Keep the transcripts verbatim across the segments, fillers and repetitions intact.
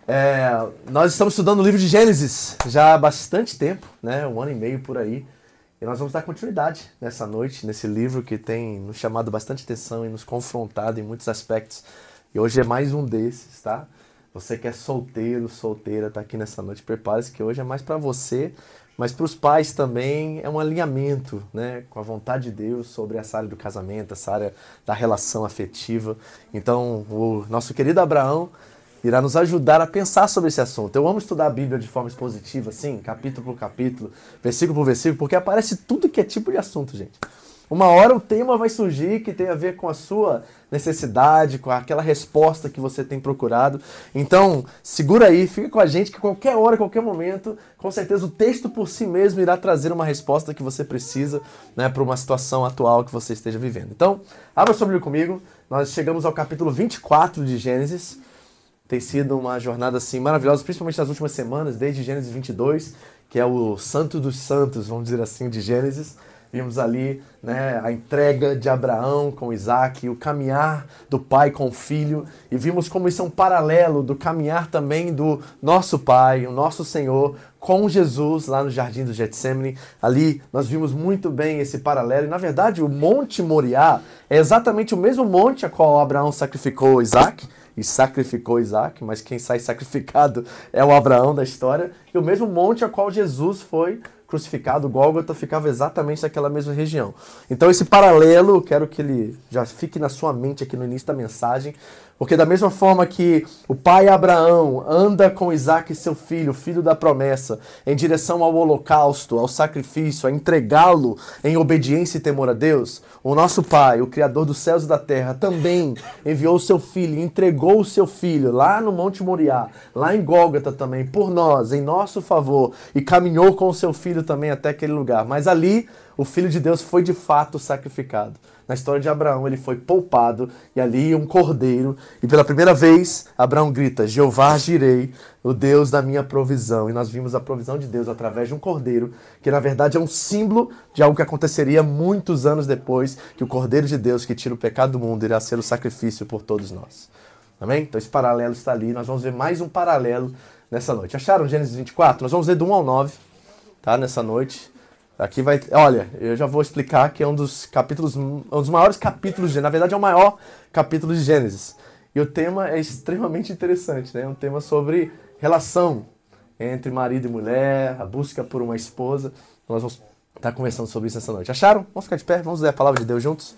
É, nós estamos estudando o livro de Gênesis já há bastante tempo, né? Um ano e meio por aí. E nós vamos dar continuidade nessa noite, nesse livro que tem nos chamado bastante atenção e nos confrontado em muitos aspectos. E hoje é mais um desses, tá? Você que é solteiro, solteira, tá aqui nessa noite, prepare-se que hoje é mais para você, mas para os pais também é um alinhamento, né, com a vontade de Deus sobre essa área do casamento, essa área da relação afetiva. Então, o nosso querido Abraão irá nos ajudar a pensar sobre esse assunto. Eu amo estudar a Bíblia de forma expositiva, assim, capítulo por capítulo, versículo por versículo, porque aparece tudo que é tipo de assunto, gente. Uma hora o tema vai surgir que tem a ver com a sua necessidade, com aquela resposta que você tem procurado. Então, segura aí, fica com a gente que qualquer hora, qualquer momento, com certeza o texto por si mesmo irá trazer uma resposta que você precisa, né, para uma situação atual que você esteja vivendo. Então, abra sua Bíblia comigo. Nós chegamos ao capítulo vinte e quatro de Gênesis. Tem sido uma jornada assim maravilhosa, principalmente nas últimas semanas, desde Gênesis vinte e dois, que é o Santo dos Santos, vamos dizer assim, de Gênesis. Vimos ali, né, a entrega de Abraão com Isaac, o caminhar do pai com o filho, e vimos como isso é um paralelo do caminhar também do nosso pai, o nosso Senhor, com Jesus lá no Jardim do Getsemane. Ali nós vimos muito bem esse paralelo, e na verdade o Monte Moriá é exatamente o mesmo monte a qual Abraão sacrificou Isaac, e sacrificou Isaac, mas quem sai sacrificado é o Abraão da história, e o mesmo monte a qual Jesus foi crucificado, Gólgota, ficava exatamente naquela mesma região. Então esse paralelo, quero que ele já fique na sua mente aqui no início da mensagem, porque da mesma forma que o pai Abraão anda com Isaac, seu filho, filho da promessa, em direção ao holocausto, ao sacrifício, a entregá-lo em obediência e temor a Deus, o nosso pai, o Criador dos céus e da terra, também enviou o seu filho, entregou o seu filho lá no Monte Moriá, lá em Gólgota também, por nós, em nosso favor, e caminhou com o seu filho também até aquele lugar. Mas ali, o Filho de Deus foi de fato sacrificado. Na história de Abraão, ele foi poupado, e ali um cordeiro, e pela primeira vez, Abraão grita, Jeová Jirei, o Deus da minha provisão. E nós vimos a provisão de Deus através de um cordeiro, que na verdade é um símbolo de algo que aconteceria muitos anos depois, que o cordeiro de Deus, que tira o pecado do mundo, irá ser o sacrifício por todos nós. Amém? Então esse paralelo está ali, nós vamos ver mais um paralelo nessa noite. Acharam Gênesis vinte e quatro? Nós vamos ver do um ao nove, tá? Nessa noite. Aqui vai, olha, eu já vou explicar que é um dos capítulos, um dos maiores capítulos, de, na verdade é o maior capítulo de Gênesis. E o tema é extremamente interessante, né? É um tema sobre relação entre marido e mulher, a busca por uma esposa. Nós vamos estar conversando sobre isso essa noite. Acharam? Vamos ficar de pé, vamos ler a palavra de Deus juntos.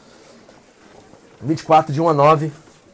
vinte e quatro, de um a nove.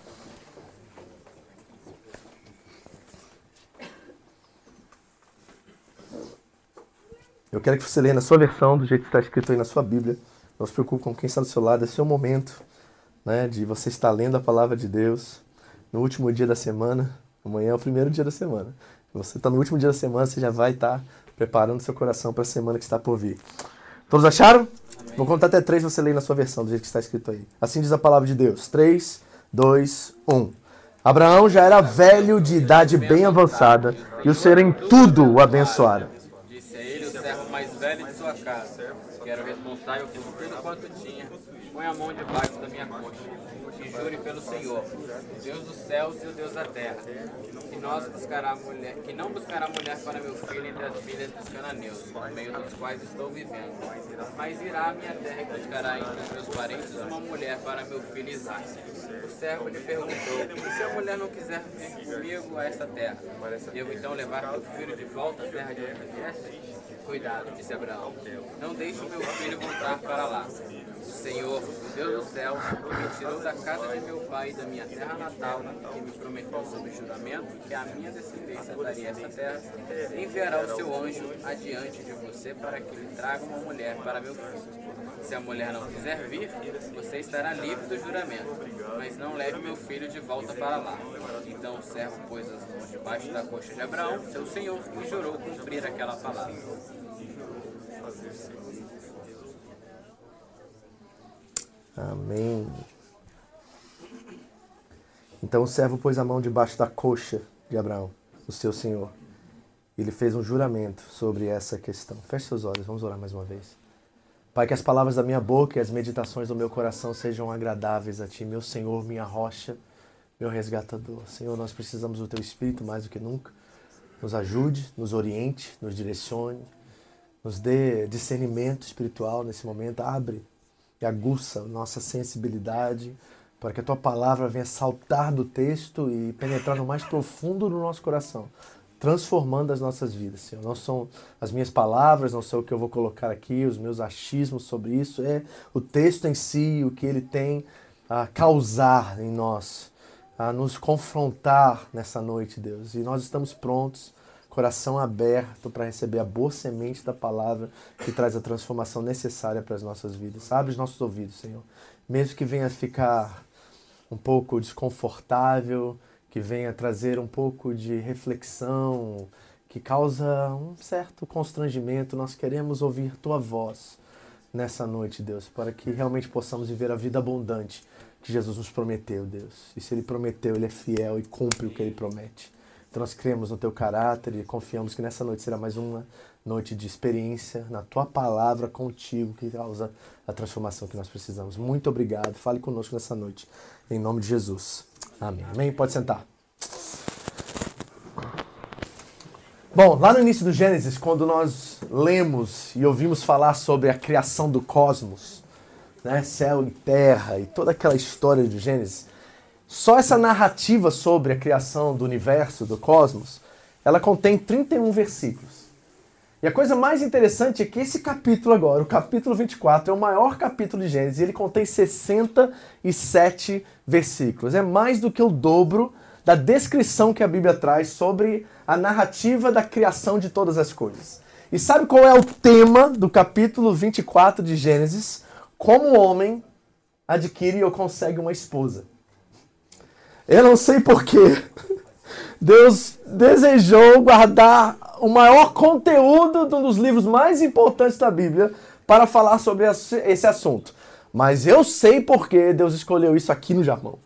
Eu quero que você leia na sua versão, do jeito que está escrito aí na sua Bíblia. Não se preocupe com quem está do seu lado, é seu momento, né, de você estar lendo a palavra de Deus no último dia da semana. Amanhã é o primeiro dia da semana. Se você está no último dia da semana, você já vai estar preparando seu coração para a semana que está por vir. Todos acharam? Amém. Vou contar até três, você lê na sua versão, do jeito que está escrito aí. Assim diz a palavra de Deus. três, dois, um. Abraão já era velho de idade bem avançada, e o Senhor em tudo o abençoara. Mais velho de sua casa, que era responsável por tudo quanto tinha, põe a mão debaixo da minha coxa, e jure pelo Senhor, Deus dos céus e o Deus da terra, que, nós buscará mulher, que não buscará mulher para meu filho entre as filhas dos cananeus, no meio dos quais estou vivendo, mas irá à minha terra e buscará entre os meus parentes uma mulher para meu filho Isaque. O servo lhe perguntou, se a mulher não quiser vir comigo a esta terra, devo então levar teu filho de volta à terra de onde vieste? Cuidado, disse Abraão, não deixe o meu filho voltar para lá. O Senhor, o Deus do céu, que me tirou da casa de meu pai e da minha terra natal, que me prometeu sob juramento que a minha descendência daria esta terra, enviará o seu anjo adiante de você para que lhe traga uma mulher para meu filho. Se a mulher não quiser vir, você estará livre do juramento, mas não leve meu filho de volta para lá. Então o servo pôs as mãos debaixo da coxa de Abraão, seu senhor, e jurou cumprir aquela palavra. Amém. Então o servo pôs a mão debaixo da coxa de Abraão, o seu senhor. Ele fez um juramento sobre essa questão. Feche seus olhos, vamos orar mais uma vez. Pai, que as palavras da minha boca e as meditações do meu coração sejam agradáveis a Ti, meu Senhor, minha rocha, meu resgatador. Senhor, nós precisamos do Teu Espírito mais do que nunca. Nos ajude, nos oriente, nos direcione, nos dê discernimento espiritual nesse momento. Abre e aguça nossa sensibilidade para que a Tua palavra venha saltar do texto e penetrar no mais profundo do nosso coração, transformando as nossas vidas, Senhor. Não são as minhas palavras, não são o que eu vou colocar aqui, os meus achismos sobre isso, é o texto em si, o que ele tem a causar em nós, a nos confrontar nessa noite, Deus. E nós estamos prontos, coração aberto para receber a boa semente da palavra que traz a transformação necessária para as nossas vidas. Abre os nossos ouvidos, Senhor. Mesmo que venha ficar um pouco desconfortável, que venha trazer um pouco de reflexão, que causa um certo constrangimento, nós queremos ouvir Tua voz nessa noite, Deus, para que realmente possamos viver a vida abundante que Jesus nos prometeu, Deus. E se Ele prometeu, Ele é fiel e cumpre o que Ele promete. Então nós cremos no Teu caráter e confiamos que nessa noite será mais uma noite de experiência na Tua palavra contigo, que causa a transformação que nós precisamos. Muito obrigado. Fale conosco nessa noite. Em nome de Jesus. Amém. Amém? Pode sentar. Bom, lá no início do Gênesis, quando nós lemos e ouvimos falar sobre a criação do cosmos, né, céu e terra e toda aquela história do Gênesis, só essa narrativa sobre a criação do universo, do cosmos, ela contém trinta e um versículos. E a coisa mais interessante é que esse capítulo agora, o capítulo vinte e quatro, é o maior capítulo de Gênesis e ele contém sessenta e sete versículos. É mais do que o dobro da descrição que a Bíblia traz sobre a narrativa da criação de todas as coisas. E sabe qual é o tema do capítulo vinte e quatro de Gênesis? Como o homem adquire ou consegue uma esposa. Eu não sei porquê. Deus desejou guardar o maior conteúdo de um dos livros mais importantes da Bíblia para falar sobre esse assunto. Mas eu sei porque Deus escolheu isso aqui no Japão.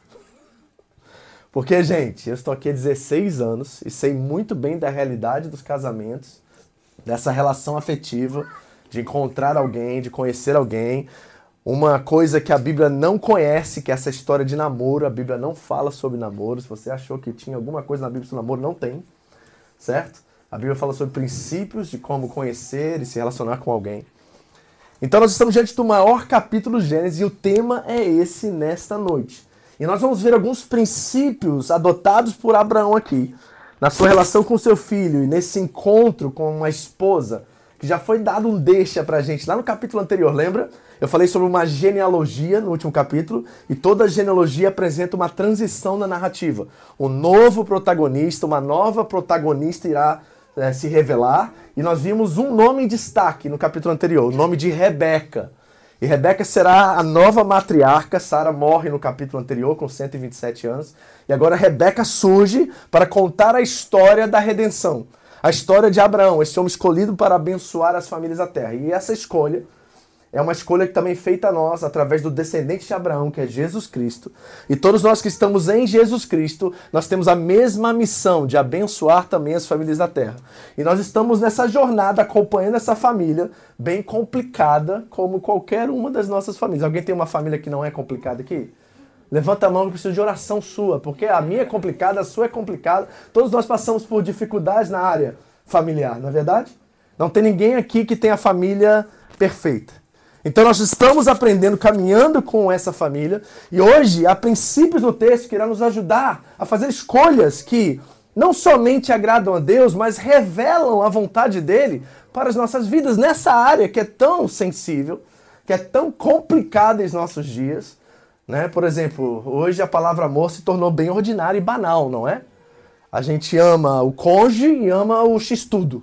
Porque, gente, eu estou aqui há dezesseis anos e sei muito bem da realidade dos casamentos, dessa relação afetiva, de encontrar alguém, de conhecer alguém. Uma coisa que a Bíblia não conhece, que é essa história de namoro. A Bíblia não fala sobre namoro. Se você achou que tinha alguma coisa na Bíblia sobre namoro, não tem, certo? A Bíblia fala sobre princípios de como conhecer e se relacionar com alguém. Então nós estamos diante do maior capítulo de Gênesis e o tema é esse nesta noite. E nós vamos ver alguns princípios adotados por Abraão aqui, na sua relação com seu filho e nesse encontro com uma esposa, que já foi dado um deixa pra gente lá no capítulo anterior, lembra? Eu falei sobre uma genealogia no último capítulo, e toda genealogia apresenta uma transição na narrativa. Um novo protagonista, uma nova protagonista irá é, se revelar, e nós vimos um nome em destaque no capítulo anterior, o nome de Rebeca. E Rebeca será a nova matriarca. Sara morre no capítulo anterior com cento e vinte e sete anos, e agora Rebeca surge para contar a história da redenção. A história de Abraão, esse homem escolhido para abençoar as famílias da terra. E essa escolha é uma escolha que também é feita a nós através do descendente de Abraão, que é Jesus Cristo. E todos nós que estamos em Jesus Cristo, nós temos a mesma missão de abençoar também as famílias da terra. E nós estamos nessa jornada acompanhando essa família bem complicada, como qualquer uma das nossas famílias. Alguém tem uma família que não é complicada aqui? Levanta a mão que eu preciso de oração sua, porque a minha é complicada, a sua é complicada. Todos nós passamos por dificuldades na área familiar, não é verdade? Não tem ninguém aqui que tenha a família perfeita. Então nós estamos aprendendo, caminhando com essa família, e hoje há princípios no texto que irão nos ajudar a fazer escolhas que não somente agradam a Deus, mas revelam a vontade dele para as nossas vidas nessa área que é tão sensível, que é tão complicada em nossos dias. Né? Por exemplo, hoje a palavra amor se tornou bem ordinária e banal, não é? A gente ama o cônjuge e ama o x-tudo.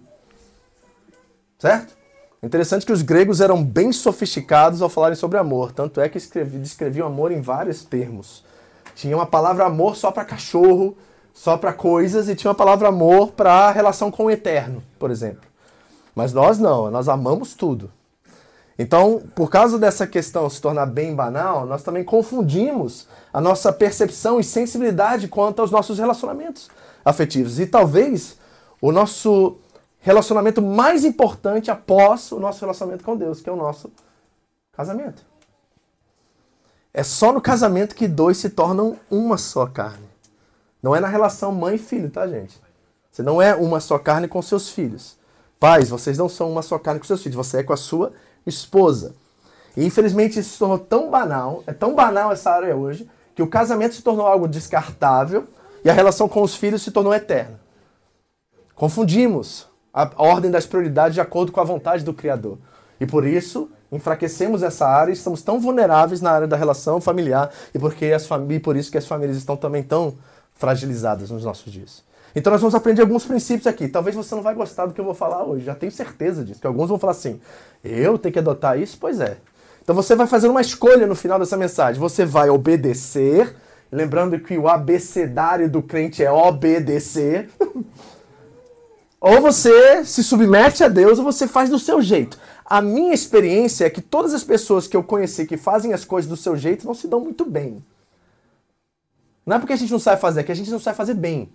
Certo? Interessante que os gregos eram bem sofisticados ao falarem sobre amor. Tanto é que escrevi, descreviam amor em vários termos. Tinha uma palavra amor só para cachorro, só para coisas, e tinha uma palavra amor para relação com o eterno, por exemplo. Mas nós não, nós amamos tudo. Então, por causa dessa questão se tornar bem banal, nós também confundimos a nossa percepção e sensibilidade quanto aos nossos relacionamentos afetivos. E talvez o nosso relacionamento mais importante após o nosso relacionamento com Deus, que é o nosso casamento. É só no casamento que dois se tornam uma só carne. Não é na relação mãe e filho, tá, gente? Você não é uma só carne com seus filhos. Pais, vocês não são uma só carne com seus filhos. Você é com a sua esposa. E infelizmente isso se tornou tão banal, é tão banal essa área hoje, que o casamento se tornou algo descartável e a relação com os filhos se tornou eterna. Confundimos a ordem das prioridades de acordo com a vontade do Criador. E por isso, enfraquecemos essa área e estamos tão vulneráveis na área da relação familiar e, porque as fam- e por isso que as famílias estão também tão fragilizadas nos nossos dias. Então nós vamos aprender alguns princípios aqui. Talvez você não vai gostar do que eu vou falar hoje, já tenho certeza disso, que alguns vão falar assim, eu tenho que adotar isso? Pois é. Então você vai fazer uma escolha no final dessa mensagem. Você vai obedecer, lembrando que o abecedário do crente é obedecer. Ou você se submete a Deus ou você faz do seu jeito. A minha experiência é que todas as pessoas que eu conheci que fazem as coisas do seu jeito não se dão muito bem. Não é porque a gente não sabe fazer, é que a gente não sabe fazer bem.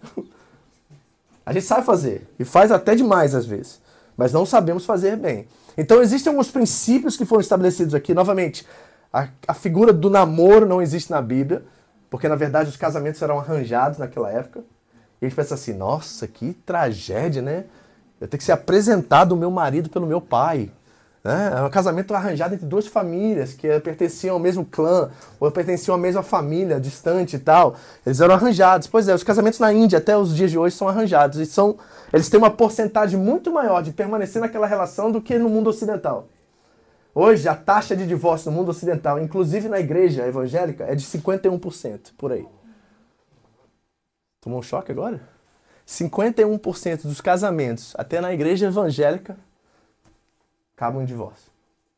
A gente sabe fazer, e faz até demais às vezes, mas não sabemos fazer bem. Então existem alguns princípios que foram estabelecidos aqui. Novamente, a, a figura do namoro não existe na Bíblia, porque na verdade os casamentos eram arranjados naquela época. E a gente pensa assim, nossa, que tragédia, né? Eu tenho que ser apresentado ao meu marido pelo meu pai. Né? É um casamento arranjado entre duas famílias que pertenciam ao mesmo clã, ou pertenciam à mesma família, distante e tal. Eles eram arranjados. Pois é, os casamentos na Índia até os dias de hoje são arranjados. E são, eles têm uma porcentagem muito maior de permanecer naquela relação do que no mundo ocidental. Hoje, a taxa de divórcio no mundo ocidental, inclusive na igreja evangélica, é de cinquenta e um por cento, por aí. Tomou um choque agora? cinquenta e um por cento dos casamentos, até na igreja evangélica, acabam em divórcio.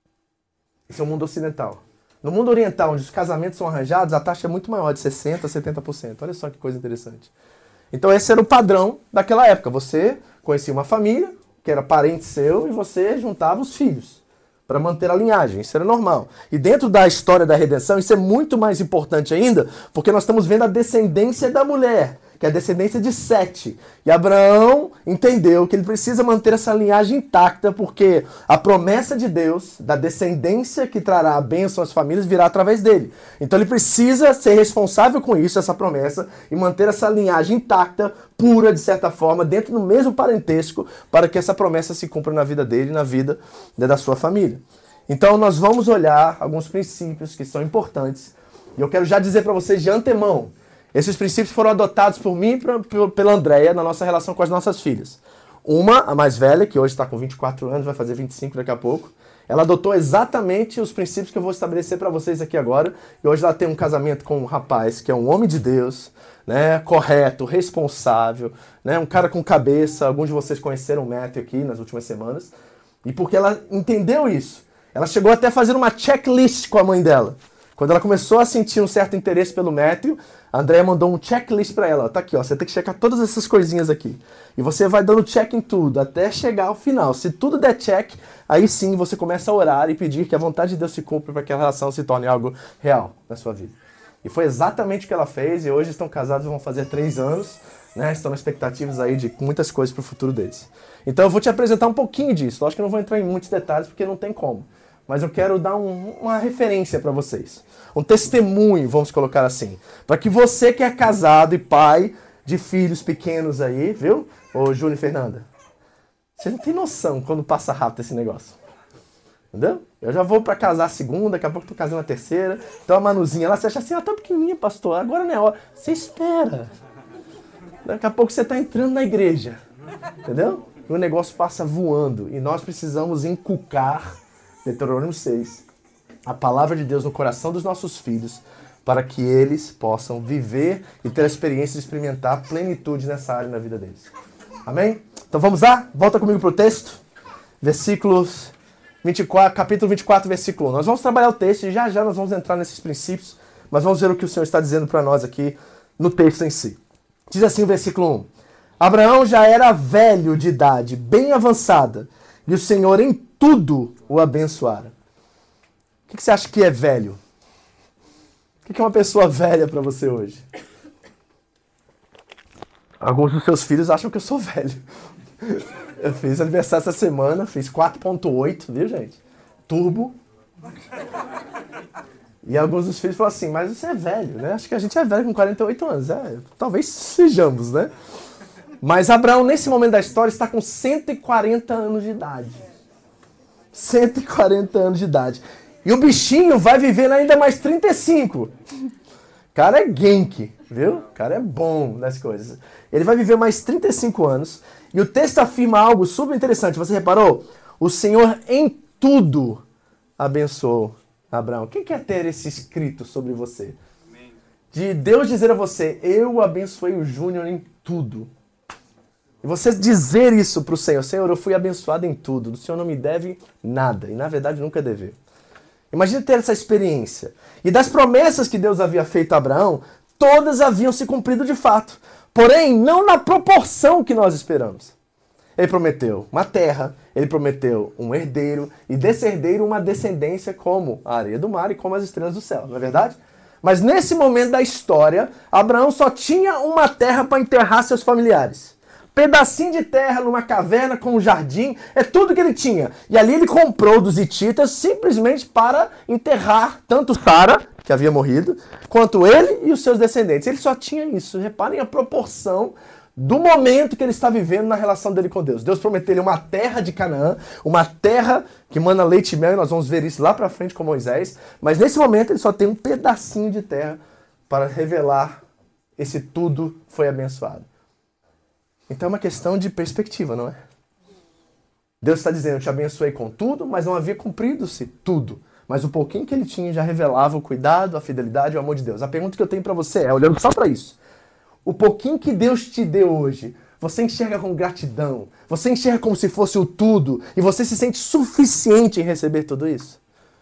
Esse é o mundo ocidental. No mundo oriental, onde os casamentos são arranjados, a taxa é muito maior, de sessenta por cento a setenta por cento. Olha só que coisa interessante. Então esse era o padrão daquela época. Você conhecia uma família, que era parente seu, e você juntava os filhos para manter a linhagem. Isso era normal. E dentro da história da redenção, isso é muito mais importante ainda, porque nós estamos vendo a descendência da mulher, que é a descendência de Sete. E Abraão entendeu que ele precisa manter essa linhagem intacta, porque a promessa de Deus, da descendência que trará a bênção às famílias, virá através dele. Então ele precisa ser responsável com isso, essa promessa, e manter essa linhagem intacta, pura, de certa forma, dentro do mesmo parentesco, para que essa promessa se cumpra na vida dele e na vida da sua família. Então nós vamos olhar alguns princípios que são importantes, e eu quero já dizer para vocês de antemão, esses princípios foram adotados por mim e pela Andréia na nossa relação com as nossas filhas. Uma, a mais velha, que hoje está com vinte e quatro anos, vai fazer vinte e cinco daqui a pouco, ela adotou exatamente os princípios que eu vou estabelecer para vocês aqui agora. E hoje ela tem um casamento com um rapaz que é um homem de Deus, né, correto, responsável, né, um cara com cabeça. Alguns de vocês conheceram o Matthew aqui nas últimas semanas. E porque ela entendeu isso, ela chegou até a fazer uma checklist com a mãe dela. Quando ela começou a sentir um certo interesse pelo Matthew, a Andréia mandou um checklist para ela. Tá aqui, ó, você tem que checar todas essas coisinhas aqui. E você vai dando check em tudo, até chegar ao final. Se tudo der check, aí sim você começa a orar e pedir que a vontade de Deus se cumpra para que a relação se torne algo real na sua vida. E foi exatamente o que ela fez, e hoje estão casados, vão fazer três anos, né? Estão na expectativas aí de muitas coisas para o futuro deles. Então eu vou te apresentar um pouquinho disso. Lógico que eu não vou entrar em muitos detalhes, porque não tem como. Mas eu quero dar um, uma referência para vocês. Um testemunho, vamos colocar assim. Para que você que é casado e pai de filhos pequenos aí, viu? Ô Júlio e Fernanda. Você não tem noção quando passa rápido esse negócio. Entendeu? Eu já vou para casar a segunda, daqui a pouco tô casando a terceira. Então a Manuzinha, ela se acha assim, ela tá pequenininha, pastor, agora não é hora. Você espera. Daqui a pouco você tá entrando na igreja. Entendeu? E o negócio passa voando. E nós precisamos inculcar Deuteronômio seis, a palavra de Deus no coração dos nossos filhos, para que eles possam viver e ter a experiência de experimentar a plenitude nessa área na vida deles. Amém? Então vamos lá? Volta comigo para o texto. Versículos vinte e quatro, capítulo vinte e quatro, versículo um. Nós vamos trabalhar o texto e já já nós vamos entrar nesses princípios, mas vamos ver o que o Senhor está dizendo para nós aqui no texto em si. Diz assim o versículo um. Abraão já era velho de idade, bem avançada, e o Senhor em tudo o abençoara. O que você acha que é velho? O que é uma pessoa velha para você hoje? Alguns dos seus filhos acham que eu sou velho. Eu fiz aniversário essa semana, fiz quatro ponto oito, viu, gente? Turbo. E alguns dos filhos falaram assim, mas você é velho, né? Acho que a gente é velho com quarenta e oito anos. É, talvez sejamos, né? Mas Abraão, nesse momento da história, está com cento e quarenta anos de idade. cento e quarenta anos de idade. E o bichinho vai viver ainda mais trinta e cinco. O cara é Genki, viu? O cara é bom nas coisas. Ele vai viver mais trinta e cinco anos. E o texto afirma algo super interessante. Você reparou? O Senhor em tudo abençoou Abraão. Quem quer ter esse escrito sobre você? De Deus dizer a você, eu abençoei o Júnior em tudo. E você dizer isso para o Senhor, Senhor, eu fui abençoado em tudo, o Senhor não me deve nada, e na verdade nunca deveu. Imagina ter essa experiência. E das promessas que Deus havia feito a Abraão, todas haviam se cumprido de fato. Porém, não na proporção que nós esperamos. Ele prometeu uma terra, ele prometeu um herdeiro, e desse herdeiro uma descendência como a areia do mar e como as estrelas do céu, não é verdade? Mas nesse momento da história, Abraão só tinha uma terra para enterrar seus familiares. Pedacinho de terra numa caverna com um jardim, é tudo que ele tinha. E ali ele comprou dos hititas simplesmente para enterrar tanto Sara, que havia morrido, quanto ele e os seus descendentes. Ele só tinha isso. Reparem a proporção do momento que ele está vivendo na relação dele com Deus. Deus prometeu ele uma terra de Canaã, uma terra que mana leite e mel, e nós vamos ver isso lá para frente com Moisés. Mas nesse momento ele só tem um pedacinho de terra para revelar esse tudo foi abençoado. Então é uma questão de perspectiva, não é? Deus está dizendo, eu te abençoei com tudo, mas não havia cumprido-se tudo. Mas o pouquinho que ele tinha já revelava o cuidado, a fidelidade e o amor de Deus. A pergunta que eu tenho para você é, olhando só para isso, o pouquinho que Deus te deu hoje, você enxerga com gratidão, você enxerga como se fosse o tudo, e você se sente suficiente em receber tudo isso?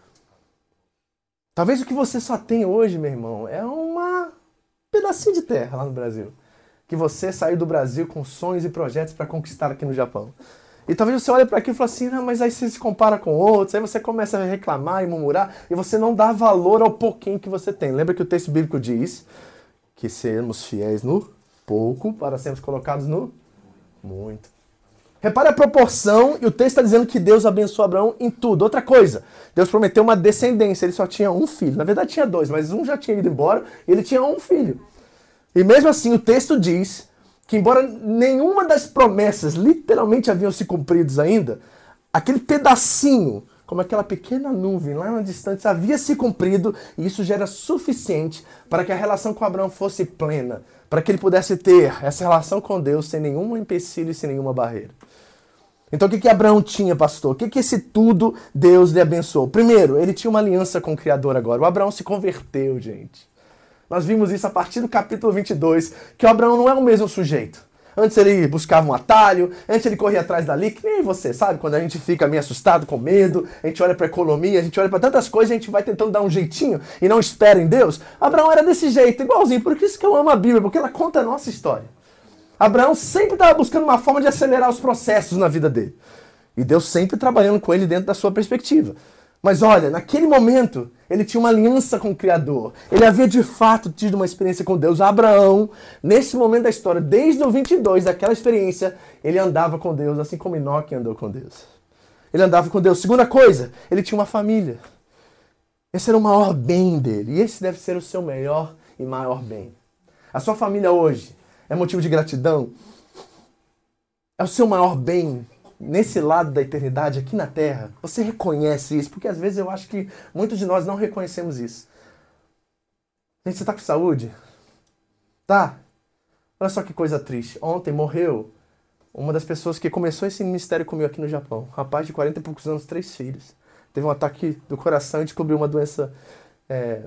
Talvez o que você só tem hoje, meu irmão, é uma pedacinho de terra lá no Brasil. Que você saiu do Brasil com sonhos e projetos para conquistar aqui no Japão. E talvez você olhe para aqui e fale assim, não, mas aí você se compara com outros, aí você começa a reclamar e murmurar, e você não dá valor ao pouquinho que você tem. Lembra que o texto bíblico diz que sermos fiéis no pouco para sermos colocados no muito. Repare a proporção, e o texto está dizendo que Deus abençoou Abraão em tudo. Outra coisa, Deus prometeu uma descendência, ele só tinha um filho. Na verdade tinha dois, mas um já tinha ido embora, e ele tinha um filho. E mesmo assim, o texto diz que, embora nenhuma das promessas literalmente haviam se cumpridas ainda, aquele pedacinho, como aquela pequena nuvem lá na distância, havia se cumprido, e isso já era suficiente para que a relação com Abraão fosse plena, para que ele pudesse ter essa relação com Deus sem nenhum empecilho e sem nenhuma barreira. Então o que que Abraão tinha, pastor? O que que esse tudo Deus lhe abençoou? Primeiro, ele tinha uma aliança com o Criador agora. O Abraão se converteu, gente. Nós vimos isso a partir do capítulo vinte e dois, que o Abraão não é o mesmo sujeito. Antes ele buscava um atalho, antes ele corria atrás dali, que nem você, sabe? Quando a gente fica meio assustado, com medo, a gente olha para a economia, a gente olha para tantas coisas, a gente vai tentando dar um jeitinho e não espera em Deus. Abraão era desse jeito, igualzinho. Por isso que eu amo a Bíblia, porque ela conta a nossa história. Abraão sempre estava buscando uma forma de acelerar os processos na vida dele. E Deus sempre trabalhando com ele dentro da sua perspectiva. Mas olha, naquele momento, ele tinha uma aliança com o Criador. Ele havia de fato tido uma experiência com Deus. Abraão, nesse momento da história, desde o vinte e dois, daquela experiência, ele andava com Deus, assim como Enoque andou com Deus. Ele andava com Deus. Segunda coisa, ele tinha uma família. Esse era o maior bem dele. E esse deve ser o seu melhor e maior bem. A sua família hoje é motivo de gratidão? É o seu maior bem? Nesse lado da eternidade, aqui na Terra, você reconhece isso? Porque às vezes eu acho que muitos de nós não reconhecemos isso. Gente, você tá com saúde? Tá? Olha só que coisa triste. Ontem morreu uma das pessoas que começou esse ministério comigo aqui no Japão. Um rapaz de quarenta e poucos anos, três filhos. Teve um ataque do coração e descobriu uma doença é,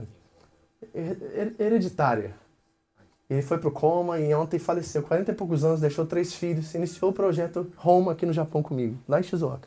hereditária. Ele foi pro coma e ontem faleceu. quarenta e poucos anos, deixou três filhos. Iniciou o projeto Home aqui no Japão comigo, lá em Shizuoka.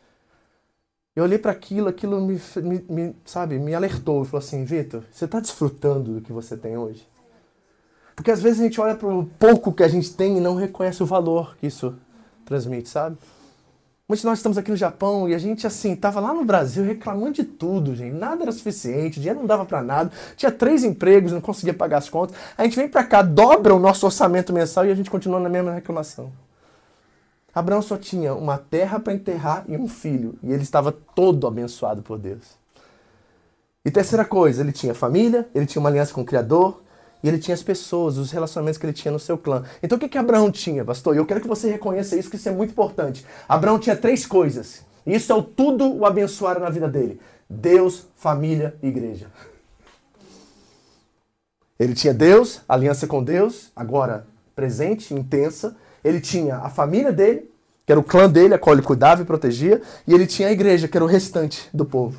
Eu olhei para aquilo, aquilo me, me, me, sabe, me alertou. Falou assim, Vitor, você está desfrutando do que você tem hoje? Porque às vezes a gente olha para o pouco que a gente tem e não reconhece o valor que isso transmite, sabe? Muitos de nós estamos aqui no Japão e a gente, assim, estava lá no Brasil reclamando de tudo, gente. Nada era suficiente, o dinheiro não dava para nada. Tinha três empregos, não conseguia pagar as contas. A gente vem para cá, dobra o nosso orçamento mensal e a gente continua na mesma reclamação. Abraão só tinha uma terra para enterrar e um filho. E ele estava todo abençoado por Deus. E terceira coisa, ele tinha família, ele tinha uma aliança com o Criador, e ele tinha as pessoas, os relacionamentos que ele tinha no seu clã. Então o que que Abraão tinha, pastor? E eu quero que você reconheça isso, que isso é muito importante. Abraão tinha três coisas. E isso é o tudo o abençoaram na vida dele. Deus, família e igreja. Ele tinha Deus, aliança com Deus, agora presente, intensa. Ele tinha a família dele, que era o clã dele, a qual ele cuidava e protegia. E ele tinha a igreja, que era o restante do povo.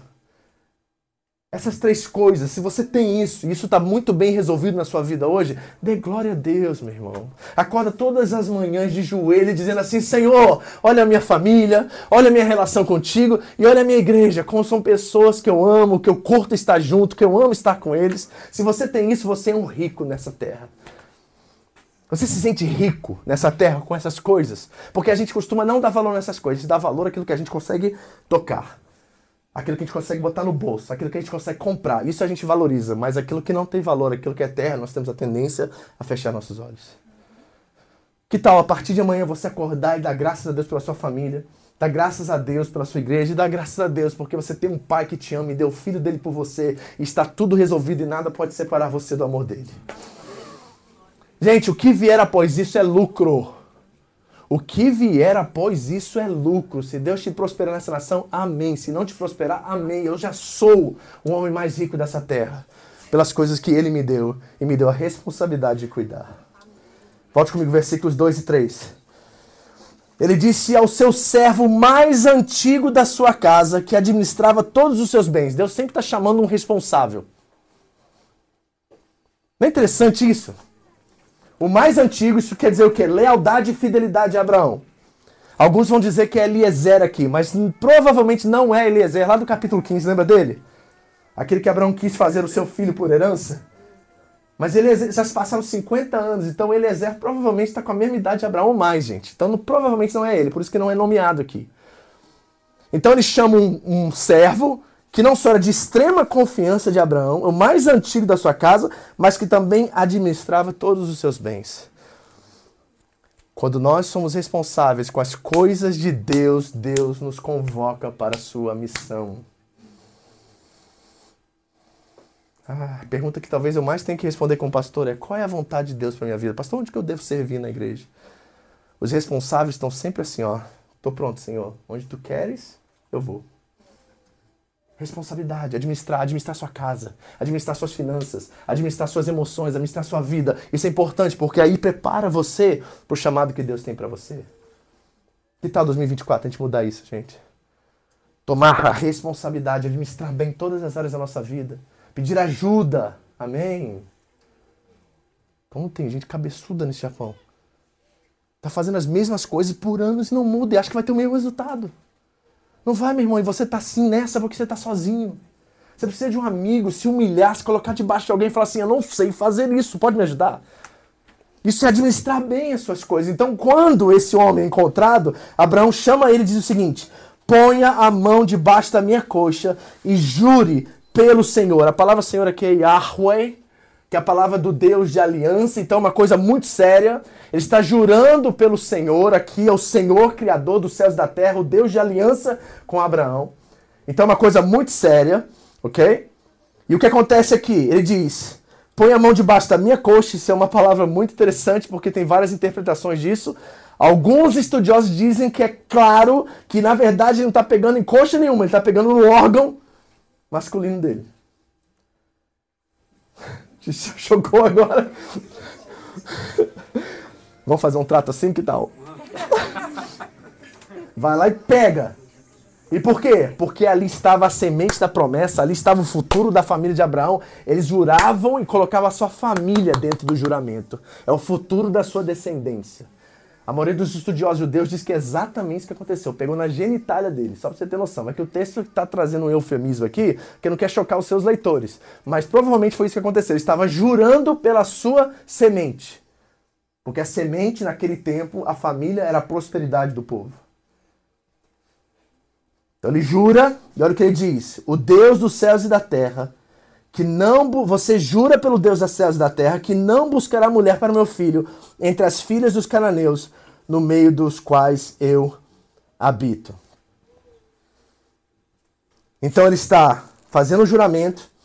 Essas três coisas, se você tem isso, e isso está muito bem resolvido na sua vida hoje, dê glória a Deus, meu irmão. Acorda todas as manhãs de joelho dizendo assim, Senhor, olha a minha família, olha a minha relação contigo e olha a minha igreja, como são pessoas que eu amo, que eu curto estar junto, que eu amo estar com eles. Se você tem isso, você é um rico nessa terra. Você se sente rico nessa terra com essas coisas? Porque a gente costuma não dar valor nessas coisas, a gente dá valor àquilo que a gente consegue tocar. Aquilo que a gente consegue botar no bolso, aquilo que a gente consegue comprar. Isso a gente valoriza, mas aquilo que não tem valor, aquilo que é terra, nós temos a tendência a fechar nossos olhos. Que tal a partir de amanhã você acordar e dar graças a Deus pela sua família, dar graças a Deus pela sua igreja e dar graças a Deus porque você tem um pai que te ama e deu o filho dele por você e está tudo resolvido e nada pode separar você do amor dele. Gente, o que vier após isso é lucro. O que vier após isso é lucro. Se Deus te prosperar nessa nação, amém. Se não te prosperar, amém. Eu já sou o homem mais rico dessa terra. Pelas coisas que Ele me deu. E me deu a responsabilidade de cuidar. Volte comigo, versículos dois e três. Ele disse ao seu servo mais antigo da sua casa, que administrava todos os seus bens. Deus sempre está chamando um responsável. Não é interessante isso? O mais antigo, isso quer dizer o quê? Lealdade e fidelidade a Abraão. Alguns vão dizer que é Eliezer aqui, mas provavelmente não é Eliezer. Lá do capítulo quinze, lembra dele? Aquele que Abraão quis fazer o seu filho por herança. Mas Eliezer, já se passaram cinquenta anos, então Eliezer provavelmente está com a mesma idade de Abraão ou mais, gente. Então não, provavelmente não é ele, por isso que não é nomeado aqui. Então ele chama um, um servo que não só era de extrema confiança de Abraão, o mais antigo da sua casa, mas que também administrava todos os seus bens. Quando nós somos responsáveis com as coisas de Deus, Deus nos convoca para a sua missão. Ah, a pergunta que talvez eu mais tenha que responder como pastor é: qual é a vontade de Deus para a minha vida? Pastor, onde que eu devo servir na igreja? Os responsáveis estão sempre assim, ó. Estou pronto, Senhor. Onde tu queres, eu vou. Responsabilidade, administrar, administrar sua casa, administrar suas finanças, administrar suas emoções, administrar sua vida. Isso é importante porque aí prepara você para o chamado que Deus tem para você. Que tal dois mil e vinte e quatro a gente mudar isso, gente? Tomar a responsabilidade, administrar bem todas as áreas da nossa vida. Pedir ajuda. Amém? Como tem gente cabeçuda nesse Japão. Tá fazendo as mesmas coisas por anos e não muda e acha que vai ter o mesmo resultado. Não vai, meu irmão, e você tá assim nessa porque você tá sozinho. Você precisa de um amigo, se humilhar, se colocar debaixo de alguém e falar assim: eu não sei fazer isso, pode me ajudar? Isso é administrar bem as suas coisas. Então, quando esse homem é encontrado, Abraão chama ele e diz o seguinte: ponha a mão debaixo da minha coxa e jure pelo Senhor. A palavra Senhor aqui é Yahweh, que é a palavra do Deus de aliança, então é uma coisa muito séria. Ele está jurando pelo Senhor, aqui é o Senhor Criador dos céus e da terra, o Deus de aliança com Abraão. Então é uma coisa muito séria, ok? E o que acontece aqui? Ele diz: põe a mão debaixo da minha coxa. Isso é uma palavra muito interessante porque tem várias interpretações disso. Alguns estudiosos dizem que é claro que na verdade ele não está pegando em coxa nenhuma, ele está pegando no órgão masculino dele. Chocou agora. Vamos fazer um trato assim, que tal? Vai lá e pega. E por quê? Porque ali estava a semente da promessa, ali estava o futuro da família de Abraão. Eles juravam e colocavam a sua família dentro do juramento. É o futuro da sua descendência. A maioria dos estudiosos judeus diz que é exatamente isso que aconteceu. Pegou na genitália dele, só para você ter noção. É que o texto está trazendo um eufemismo aqui, que não quer chocar os seus leitores. Mas provavelmente foi isso que aconteceu. Ele estava jurando pela sua semente. Porque a semente, naquele tempo, a família era a prosperidade do povo. Então ele jura, e olha o que ele diz: o Deus dos céus e da terra, que não, você jura pelo Deus dos céus e da terra, que não buscará mulher para meu filho entre as filhas dos cananeus, no meio dos quais eu habito. Então ele está fazendo o juramento,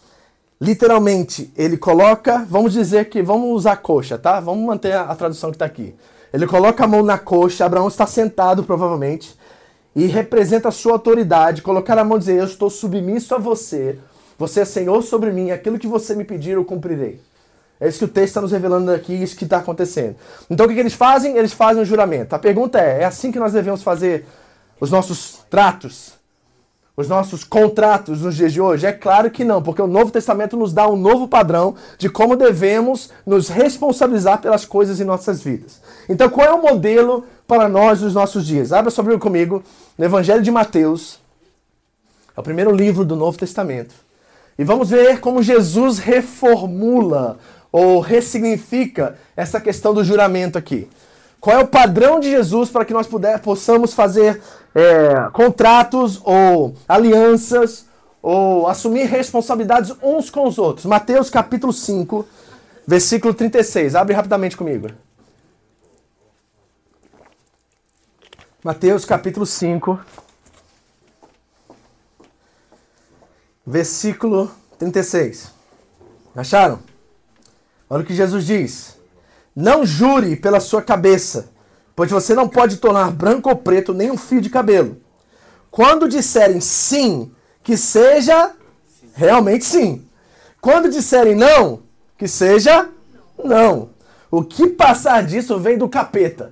literalmente, ele coloca, vamos dizer que, vamos usar coxa, tá? Vamos manter a, a tradução que está aqui. Ele coloca a mão na coxa, Abraão está sentado, provavelmente, e representa a sua autoridade, colocar a mão e dizer, eu estou submisso a você, você é Senhor sobre mim, aquilo que você me pedir eu cumprirei. É isso que o texto está nos revelando aqui, isso que está acontecendo. Então o que, que eles fazem? Eles fazem um juramento. A pergunta é, é assim que nós devemos fazer os nossos tratos? Os nossos contratos nos dias de hoje? É claro que não, porque o Novo Testamento nos dá um novo padrão de como devemos nos responsabilizar pelas coisas em nossas vidas. Então qual é o modelo para nós nos nossos dias? Abra sua Bíblia comigo no Evangelho de Mateus, é o primeiro livro do Novo Testamento. E vamos ver como Jesus reformula ou ressignifica essa questão do juramento aqui. Qual é o padrão de Jesus para que nós puder, possamos fazer é, contratos ou alianças ou assumir responsabilidades uns com os outros? Mateus capítulo cinco, versículo trinta e seis. Abre rapidamente comigo. Mateus capítulo cinco, versículo trinta e seis. Acharam? Olha o que Jesus diz. Não jure pela sua cabeça, pois você não pode tornar branco ou preto nem um fio de cabelo. Quando disserem sim, que seja realmente sim. Quando disserem não, que seja não. O que passar disso vem do capeta.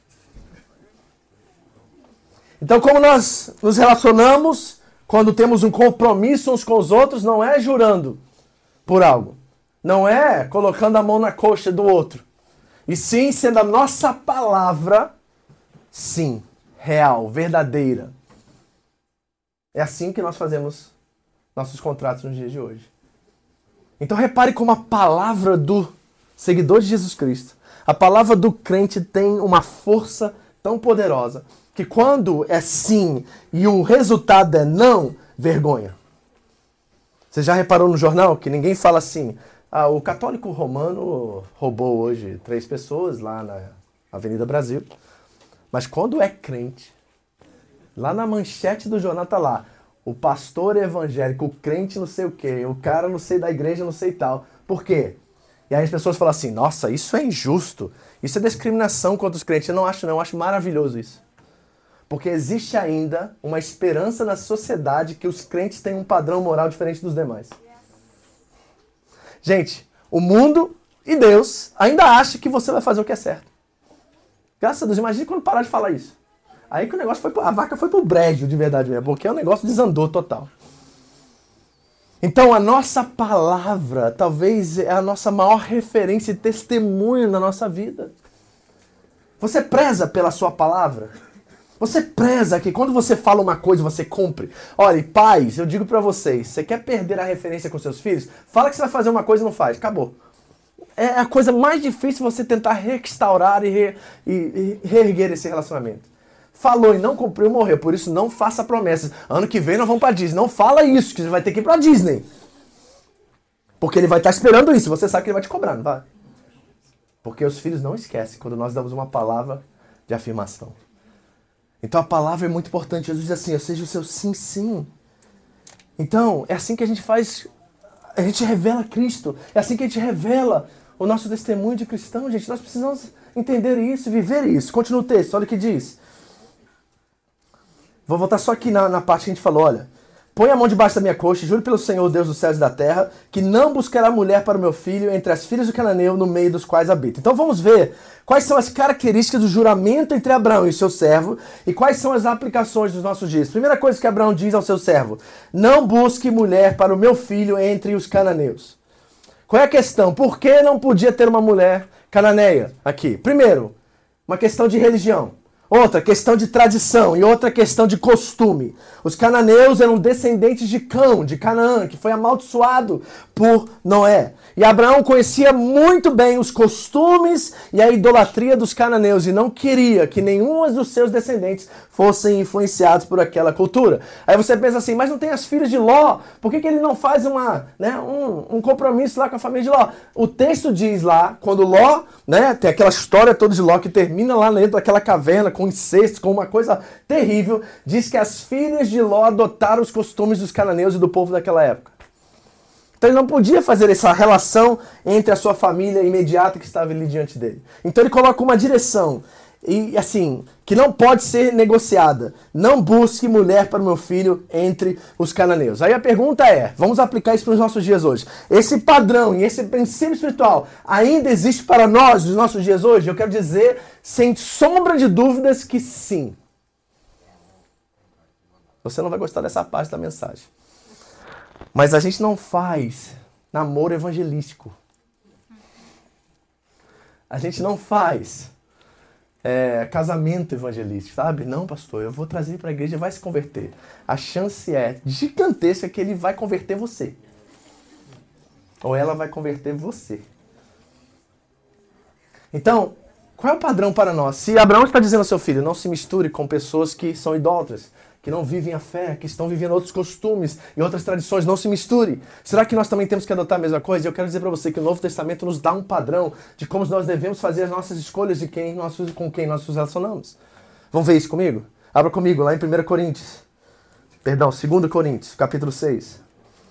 Então, como nós nos relacionamos quando temos um compromisso uns com os outros, não é jurando por algo. Não é colocando a mão na coxa do outro. E sim, sendo a nossa palavra, sim, real, verdadeira. É assim que nós fazemos nossos contratos nos dias de hoje. Então repare como a palavra do seguidor de Jesus Cristo, a palavra do crente tem uma força tão poderosa, que quando é sim e o resultado é não, vergonha. Você já reparou no jornal que ninguém fala assim... Ah, o católico romano roubou hoje três pessoas lá na Avenida Brasil. Mas quando é crente, lá na manchete do jornal tá lá, o pastor evangélico, o crente não sei o quê, o cara não sei da igreja não sei tal. Por quê? E aí as pessoas falam assim, nossa, isso é injusto, isso é discriminação contra os crentes. Eu não acho não, eu acho maravilhoso isso. Porque existe ainda uma esperança na sociedade que os crentes têm um padrão moral diferente dos demais. Gente, o mundo e Deus ainda acham que você vai fazer o que é certo. Graças a Deus, imagine quando parar de falar isso. Aí que o negócio foi, a vaca foi pro brejo de verdade mesmo, porque o negócio desandou total. Então a nossa palavra talvez é a nossa maior referência e testemunho na nossa vida. Você preza pela sua palavra? Você preza que quando você fala uma coisa, você cumpre. Olha, pais, eu digo pra vocês, você quer perder a referência com seus filhos? Fala que você vai fazer uma coisa e não faz. Acabou. É a coisa mais difícil você tentar restaurar e, re, e, e reerguer esse relacionamento. Falou e não cumpriu, morreu. Por isso, não faça promessas. Ano que vem nós vamos pra Disney. Não fala isso, que você vai ter que ir pra Disney. Porque ele vai estar esperando isso. Você sabe que ele vai te cobrar, não vai? Porque os filhos não esquecem quando nós damos uma palavra de afirmação. Então a palavra é muito importante. Jesus diz assim, seja o seu sim, sim. Então, é assim que a gente faz, a gente revela Cristo. É assim que a gente revela o nosso testemunho de cristão, gente. Nós precisamos entender isso, viver isso. Continua o texto, olha o que diz. Vou voltar só aqui na, na parte que a gente falou, olha. Põe a mão debaixo da minha coxa, juro pelo Senhor, Deus dos céus e da terra, que não buscará mulher para o meu filho entre as filhas do cananeu, no meio dos quais habita. Então vamos ver quais são as características do juramento entre Abraão e seu servo e quais são as aplicações dos nossos dias. Primeira coisa que Abraão diz ao seu servo, não busque mulher para o meu filho entre os cananeus. Qual é a questão? Por que não podia ter uma mulher cananeia aqui? Primeiro, uma questão de religião. Outra, questão de tradição. E outra, questão de costume. Os cananeus eram descendentes de Cão, de Canaã, que foi amaldiçoado por Noé. E Abraão conhecia muito bem os costumes e a idolatria dos cananeus e não queria que nenhum dos seus descendentes fossem influenciados por aquela cultura. Aí você pensa assim, mas não tem as filhas de Ló? Por que, que ele não faz uma, né, um, um compromisso lá com a família de Ló? O texto diz lá, quando Ló, né, tem aquela história toda de Ló que termina lá dentro daquela caverna com incesto, com uma coisa terrível, diz que as filhas de Ló adotaram os costumes dos cananeus e do povo daquela época. Então ele não podia fazer essa relação entre a sua família imediata que estava ali diante dele. Então ele coloca uma direção, e assim, que não pode ser negociada. Não busque mulher para o meu filho entre os cananeus. Aí a pergunta é, vamos aplicar isso para os nossos dias hoje. Esse padrão e esse princípio espiritual ainda existe para nós nos nossos dias hoje? Eu quero dizer, sem sombra de dúvidas, que sim. Você não vai gostar dessa parte da mensagem. Mas a gente não faz namoro evangelístico. A gente não faz é, casamento evangelístico, sabe? Não, pastor, eu vou trazer ele para a igreja e vai se converter. A chance é gigantesca que ele vai converter você. Ou ela vai converter você. Então, qual é o padrão para nós? Se Abraão está dizendo ao seu filho, não se misture com pessoas que são idólatras, que não vivem a fé, que estão vivendo outros costumes e outras tradições, não se misture. Será que nós também temos que adotar a mesma coisa? Eu quero dizer para você que o Novo Testamento nos dá um padrão de como nós devemos fazer as nossas escolhas de quem nós, com quem nós nos relacionamos. Vamos ver isso comigo? Abra comigo lá em primeira Coríntios. Perdão, segunda Coríntios, capítulo seis.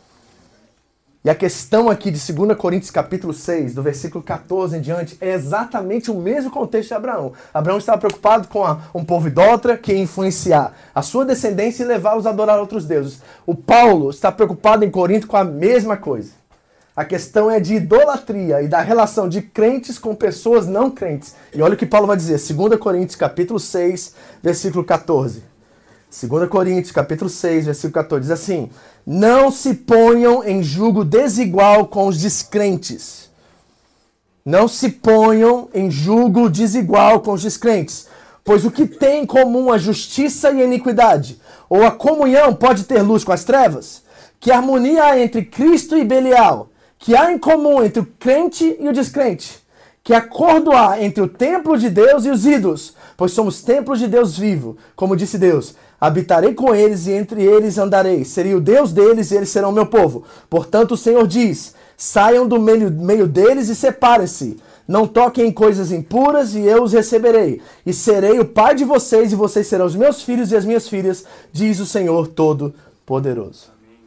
E a questão aqui de segunda Coríntios capítulo seis, do versículo catorze em diante, é exatamente o mesmo contexto de Abraão. Abraão estava preocupado com a, um povo idólatra que ia influenciar a sua descendência e levá-los a adorar outros deuses. O Paulo está preocupado em Corinto com a mesma coisa. A questão é de idolatria e da relação de crentes com pessoas não crentes. E olha o que Paulo vai dizer, segunda Coríntios capítulo seis, versículo catorze. segunda Coríntios, capítulo seis, versículo catorze, diz assim: não se ponham em julgo desigual com os descrentes. Não se ponham em julgo desigual com os descrentes. Pois o que tem em comum a justiça e a iniquidade? Ou a comunhão pode ter luz com as trevas? Que harmonia há entre Cristo e Belial? Que há em comum entre o crente e o descrente? Que acordo há entre o templo de Deus e os ídolos? Pois somos templos de Deus vivo, como disse Deus. Habitarei com eles e entre eles andarei. Serei o Deus deles e eles serão meu povo. Portanto, o Senhor diz, saiam do meio, meio deles e separem-se. Não toquem em coisas impuras e eu os receberei. E serei o pai de vocês e vocês serão os meus filhos e as minhas filhas, diz o Senhor Todo-Poderoso.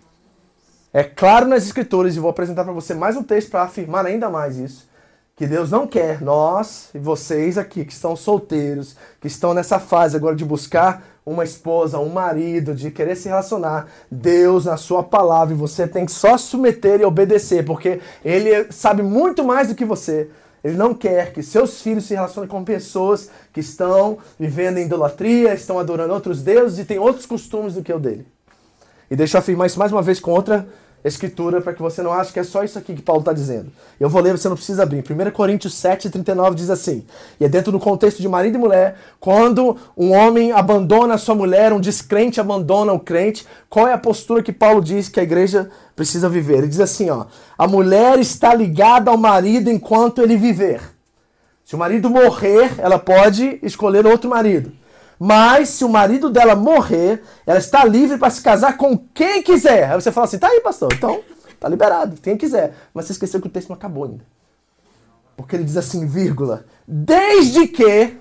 É claro nas Escrituras, e vou apresentar para você mais um texto para afirmar ainda mais isso, que Deus não quer nós e vocês aqui que estão solteiros, que estão nessa fase agora de buscar uma esposa, um marido, de querer se relacionar. Deus, na sua palavra, e você tem que só submeter e obedecer, porque Ele sabe muito mais do que você. Ele não quer que seus filhos se relacionem com pessoas que estão vivendo em idolatria, estão adorando outros deuses e têm outros costumes do que o dele. E deixa eu afirmar isso mais uma vez com outra escritura, para que você não ache que é só isso aqui que Paulo está dizendo. Eu vou ler, você não precisa abrir. primeira Coríntios sete, trinta e nove diz assim, e é dentro do contexto de marido e mulher, quando um homem abandona a sua mulher, um descrente abandona o crente, qual é a postura que Paulo diz que a igreja precisa viver? Ele diz assim, ó, a mulher está ligada ao marido enquanto ele viver. Se o marido morrer, ela pode escolher outro marido. Mas, se o marido dela morrer, ela está livre para se casar com quem quiser. Aí você fala assim, tá aí, pastor, então tá liberado, quem quiser. Mas você esqueceu que o texto não acabou ainda. Porque ele diz assim, vírgula, desde que...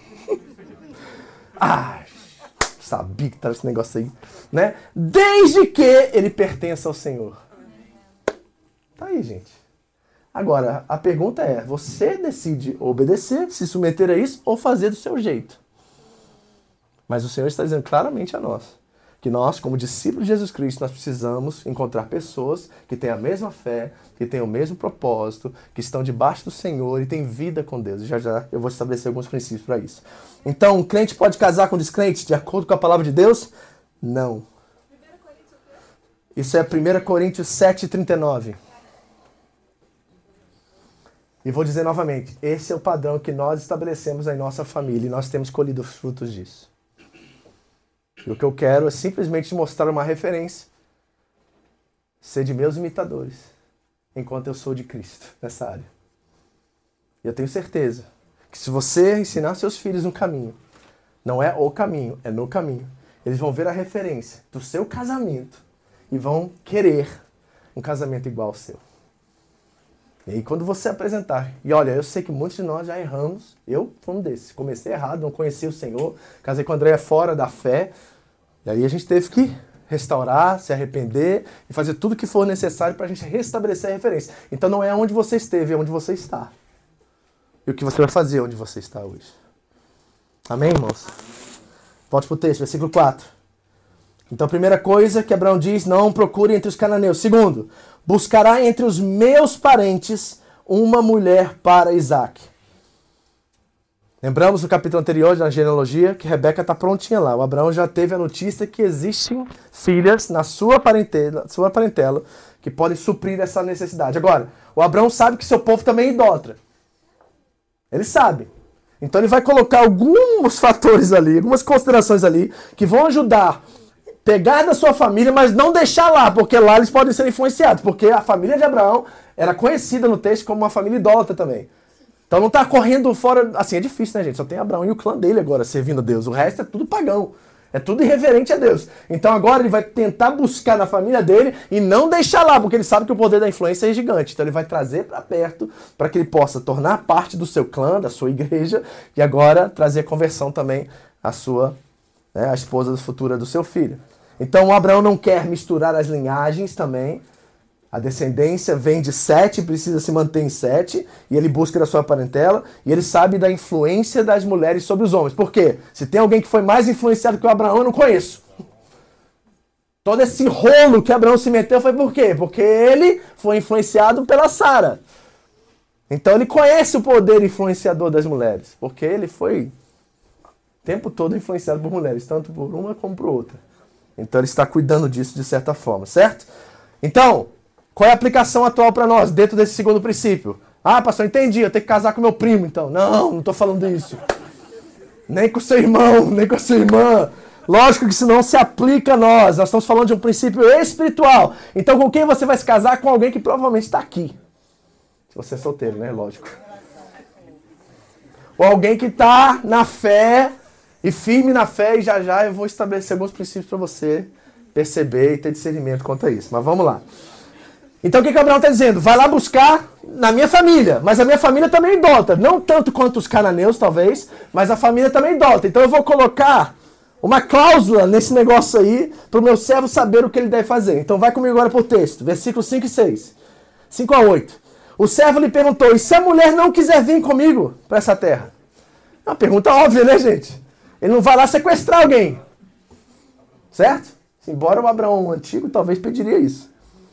ah, sabia que tava esse negócio aí. Né? Desde que ele pertença ao Senhor. Tá aí, gente. Agora, a pergunta é, você decide obedecer, se submeter a isso, ou fazer do seu jeito? Mas o Senhor está dizendo claramente a nós que nós, como discípulos de Jesus Cristo, nós precisamos encontrar pessoas que têm a mesma fé, que têm o mesmo propósito, que estão debaixo do Senhor e têm vida com Deus. Já já eu vou estabelecer alguns princípios para isso. Então, um crente pode casar com um descrente de acordo com a palavra de Deus? Não. Isso é primeira Coríntios sete, trinta e nove. E vou dizer novamente, esse é o padrão que nós estabelecemos em nossa família e nós temos colhido os frutos disso. E o que eu quero é simplesmente mostrar uma referência. Ser de meus imitadores, enquanto eu sou de Cristo nessa área. E eu tenho certeza que se você ensinar seus filhos um caminho, não é o caminho, é no caminho, eles vão ver a referência do seu casamento e vão querer um casamento igual ao seu. E aí quando você apresentar, e olha, eu sei que muitos de nós já erramos, eu fui um desses, comecei errado, não conhecia o Senhor, casei com a Andréia fora da fé, e aí a gente teve que restaurar, se arrepender e fazer tudo o que for necessário para a gente restabelecer a referência. Então não é onde você esteve, é onde você está. E o que você vai fazer onde você está hoje. Amém, irmãos? Volte para o texto, versículo quatro. Então a primeira coisa que Abraão diz, não procure entre os cananeus. Segundo, buscará entre os meus parentes uma mulher para Isaac. Lembramos no capítulo anterior, na genealogia, que Rebeca está prontinha lá. O Abraão já teve a notícia que existem filhas na sua parentela, sua parentela que podem suprir essa necessidade. Agora, o Abraão sabe que seu povo também é idólatra. Ele sabe. Então ele vai colocar alguns fatores ali, algumas considerações ali, que vão ajudar a pegar da sua família, mas não deixar lá, porque lá eles podem ser influenciados. Porque a família de Abraão era conhecida no texto como uma família idólatra também. Então não está correndo fora... Assim, é difícil, né, gente? Só tem Abraão e o clã dele agora servindo a Deus. O resto é tudo pagão. É tudo irreverente a Deus. Então agora ele vai tentar buscar na família dele e não deixar lá, porque ele sabe que o poder da influência é gigante. Então ele vai trazer para perto para que ele possa tornar parte do seu clã, da sua igreja, e agora trazer a conversão também à sua, né, à esposa futura do seu filho. Então o Abraão não quer misturar as linhagens também. A descendência vem de Sete, precisa se manter em Sete, e ele busca da sua parentela, e ele sabe da influência das mulheres sobre os homens. Por quê? Se tem alguém que foi mais influenciado que o Abraão, eu não conheço. Todo esse rolo que Abraão se meteu foi por quê? Porque ele foi influenciado pela Sara. Então ele conhece o poder influenciador das mulheres, porque ele foi o tempo todo influenciado por mulheres, tanto por uma como por outra. Então ele está cuidando disso de certa forma, certo? Então... qual é a aplicação atual para nós, dentro desse segundo princípio? Ah, pastor, entendi, eu tenho que casar com meu primo, então. Não, não estou falando isso. Nem com seu irmão, nem com a sua irmã. Lógico que isso não se aplica a nós. Nós estamos falando de um princípio espiritual. Então, com quem você vai se casar? Com alguém que provavelmente está aqui. Se você é solteiro, né? Lógico. Ou alguém que está na fé, e firme na fé, e já já eu vou estabelecer alguns princípios para você perceber e ter discernimento quanto a isso. Mas vamos lá. Então o que, que Abraão está dizendo? Vai lá buscar na minha família, mas a minha família também é idólatra. Não tanto quanto os cananeus, talvez, mas a família também é idólatra. Então eu vou colocar uma cláusula nesse negócio aí para o meu servo saber o que ele deve fazer. Então vai comigo agora para o texto, versículos cinco e seis. cinco a oito. O servo lhe perguntou, e se a mulher não quiser vir comigo para essa terra? É uma pergunta óbvia, né, gente? Ele não vai lá sequestrar alguém. Certo? Embora o Abraão antigo talvez pediria isso.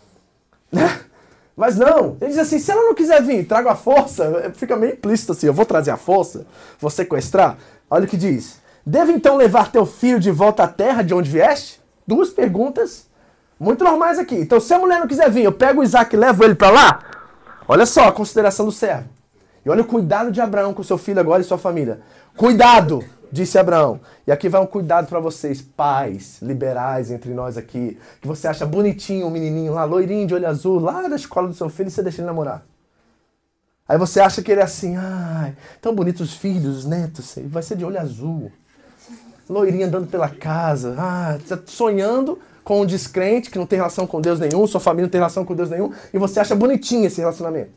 Mas não, ele diz assim, se ela não quiser vir, traga a força, fica meio implícito assim, eu vou trazer a força, vou sequestrar. Olha o que diz, devo então levar teu filho de volta à terra de onde vieste? Duas perguntas muito normais aqui. Então se a mulher não quiser vir, eu pego o Isaac e levo ele para lá? Olha só a consideração do servo. E olha o cuidado de Abraão com seu filho agora e sua família. Cuidado, disse Abraão. E aqui vai um cuidado para vocês, pais liberais entre nós aqui, que você acha bonitinho um menininho lá, loirinho de olho azul, lá da escola do seu filho, e você deixa ele namorar. Aí você acha que ele é assim, ai, tão bonitos os filhos, os netos, vai ser de olho azul. Loirinho andando pela casa, ah, tá sonhando com um descrente que não tem relação com Deus nenhum, sua família não tem relação com Deus nenhum, e você acha bonitinho esse relacionamento.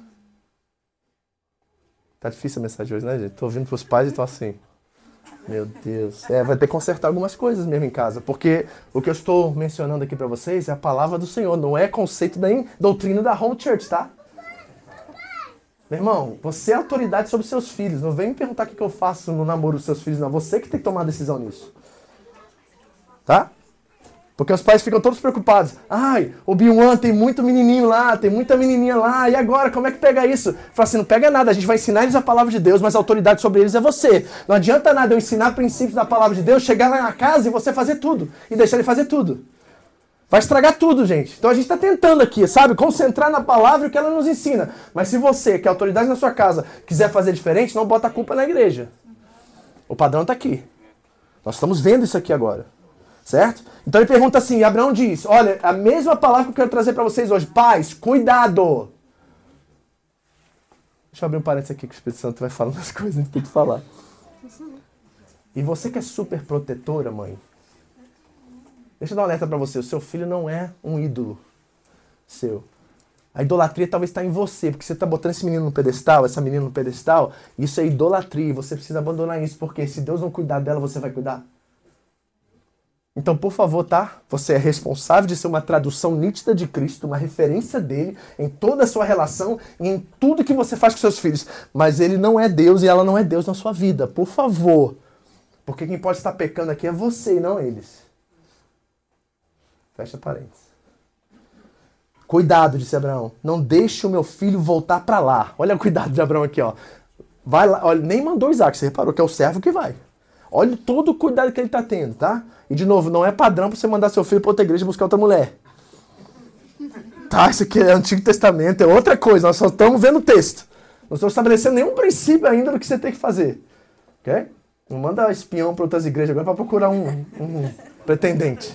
Tá difícil a mensagem hoje, né, gente? Tô ouvindo pros pais e tô assim... Meu Deus. É, vai ter que consertar algumas coisas mesmo em casa, porque o que eu estou mencionando aqui para vocês é a palavra do Senhor, não é conceito da doutrina da Home Church, tá? Meu irmão, você é autoridade sobre seus filhos, não vem me perguntar o que eu faço no namoro dos seus filhos, não. Você que tem que tomar a decisão nisso. Tá? Porque os pais ficam todos preocupados. Ai, o Obi-Wan tem muito menininho lá, tem muita menininha lá, e agora, como é que pega isso? Fala assim, não pega nada, a gente vai ensinar eles a palavra de Deus, mas a autoridade sobre eles é você. Não adianta nada eu ensinar princípios da palavra de Deus, chegar lá na casa e você fazer tudo, e deixar ele fazer tudo. Vai estragar tudo, gente. Então a gente está tentando aqui, sabe, concentrar na palavra e o que ela nos ensina. Mas se você, que é autoridade na sua casa, quiser fazer diferente, não bota a culpa na igreja. O padrão está aqui. Nós estamos vendo isso aqui agora. Certo? Então ele pergunta assim, Abraão diz, olha, a mesma palavra que eu quero trazer para vocês hoje, pais, cuidado. Deixa eu abrir um parênteses aqui que o Espírito Santo vai falando as coisas, tem que falar. E você que é super protetora, mãe, deixa eu dar um alerta para você, o seu filho não é um ídolo seu. A idolatria talvez está em você, porque você está botando esse menino no pedestal, essa menina no pedestal, isso é idolatria, você precisa abandonar isso, porque se Deus não cuidar dela, você vai cuidar? Então, por favor, tá? Você é responsável de ser uma tradução nítida de Cristo, uma referência dele em toda a sua relação e em tudo que você faz com seus filhos. Mas ele não é Deus e ela não é Deus na sua vida. Por favor. Porque quem pode estar pecando aqui é você e não eles. Fecha parênteses. Cuidado, disse Abraão. Não deixe o meu filho voltar para lá. Olha o cuidado de Abraão aqui, ó. Vai lá, olha, nem mandou Isaac, você reparou que é o servo que vai. Olha todo o cuidado que ele está tendo, tá? E de novo, não é padrão para você mandar seu filho para outra igreja buscar outra mulher. Tá, isso aqui é Antigo Testamento, é outra coisa, nós só estamos vendo o texto. Não estamos estabelecendo nenhum princípio ainda do que você tem que fazer. Ok? Não manda espião para outras igrejas agora para procurar um, um pretendente.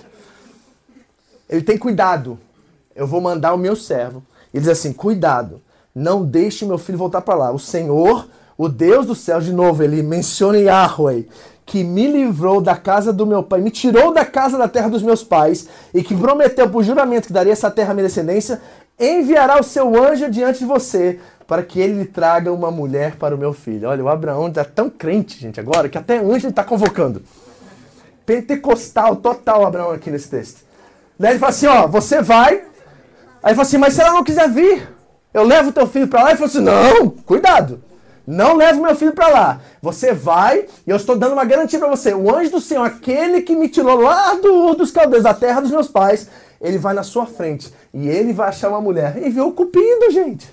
Ele tem cuidado. Eu vou mandar o meu servo. Ele diz assim, cuidado, não deixe meu filho voltar para lá. O Senhor, o Deus do céu, de novo, ele menciona Yahweh, que me livrou da casa do meu pai, me tirou da casa da terra dos meus pais, e que prometeu por juramento que daria essa terra à minha descendência, enviará o seu anjo diante de você, para que ele lhe traga uma mulher para o meu filho. Olha, o Abraão está tão crente, gente, agora, que até anjo ele está convocando. Pentecostal, total, Abraão aqui nesse texto. Daí ele fala assim, ó, você vai... Aí ele fala assim, mas se ela não quiser vir, eu levo o teu filho para lá? Ele falou assim, não, cuidado. Não leve meu filho para lá. Você vai, e eu estou dando uma garantia para você. O anjo do Senhor, aquele que me tirou lá do, dos caldeus, da terra dos meus pais, ele vai na sua frente. E ele vai achar uma mulher. E vê o cupido, gente.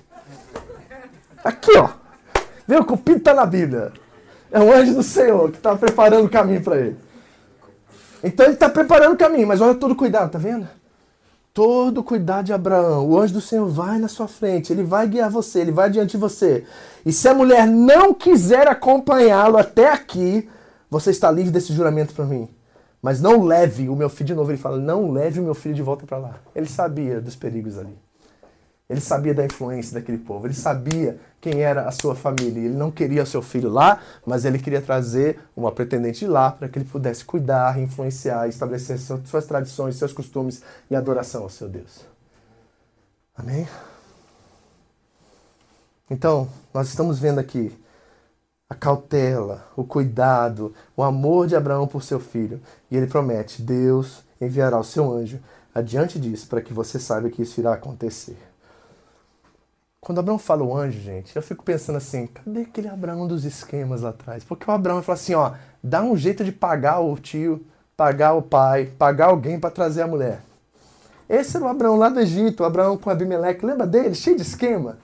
Aqui, ó. Vê, o cupido está na Bíblia. É o anjo do Senhor que está preparando o caminho para ele. Então ele está preparando o caminho, mas olha todo cuidado, tá vendo? Todo cuidado de Abraão. O anjo do Senhor vai na sua frente, ele vai guiar você, ele vai diante de você. E se a mulher não quiser acompanhá-lo até aqui, você está livre desse juramento para mim. Mas não leve o meu filho, de novo ele fala, não leve o meu filho de volta para lá. Ele sabia dos perigos ali. Ele sabia da influência daquele povo, ele sabia quem era a sua família. Ele não queria seu filho lá, mas ele queria trazer uma pretendente de lá para que ele pudesse cuidar, influenciar, estabelecer suas tradições, seus costumes e adoração ao seu Deus. Amém? Então, nós estamos vendo aqui a cautela, o cuidado, o amor de Abraão por seu filho. E ele promete, Deus enviará o seu anjo adiante disso para que você saiba que isso irá acontecer. Quando Abraão fala o anjo, gente, eu fico pensando assim, cadê aquele Abraão dos esquemas lá atrás? Porque o Abraão fala assim, ó, dá um jeito de pagar o tio, pagar o pai, pagar alguém para trazer a mulher. Esse era o Abraão lá do Egito, o Abraão com Abimeleque, lembra dele? Cheio de esquema.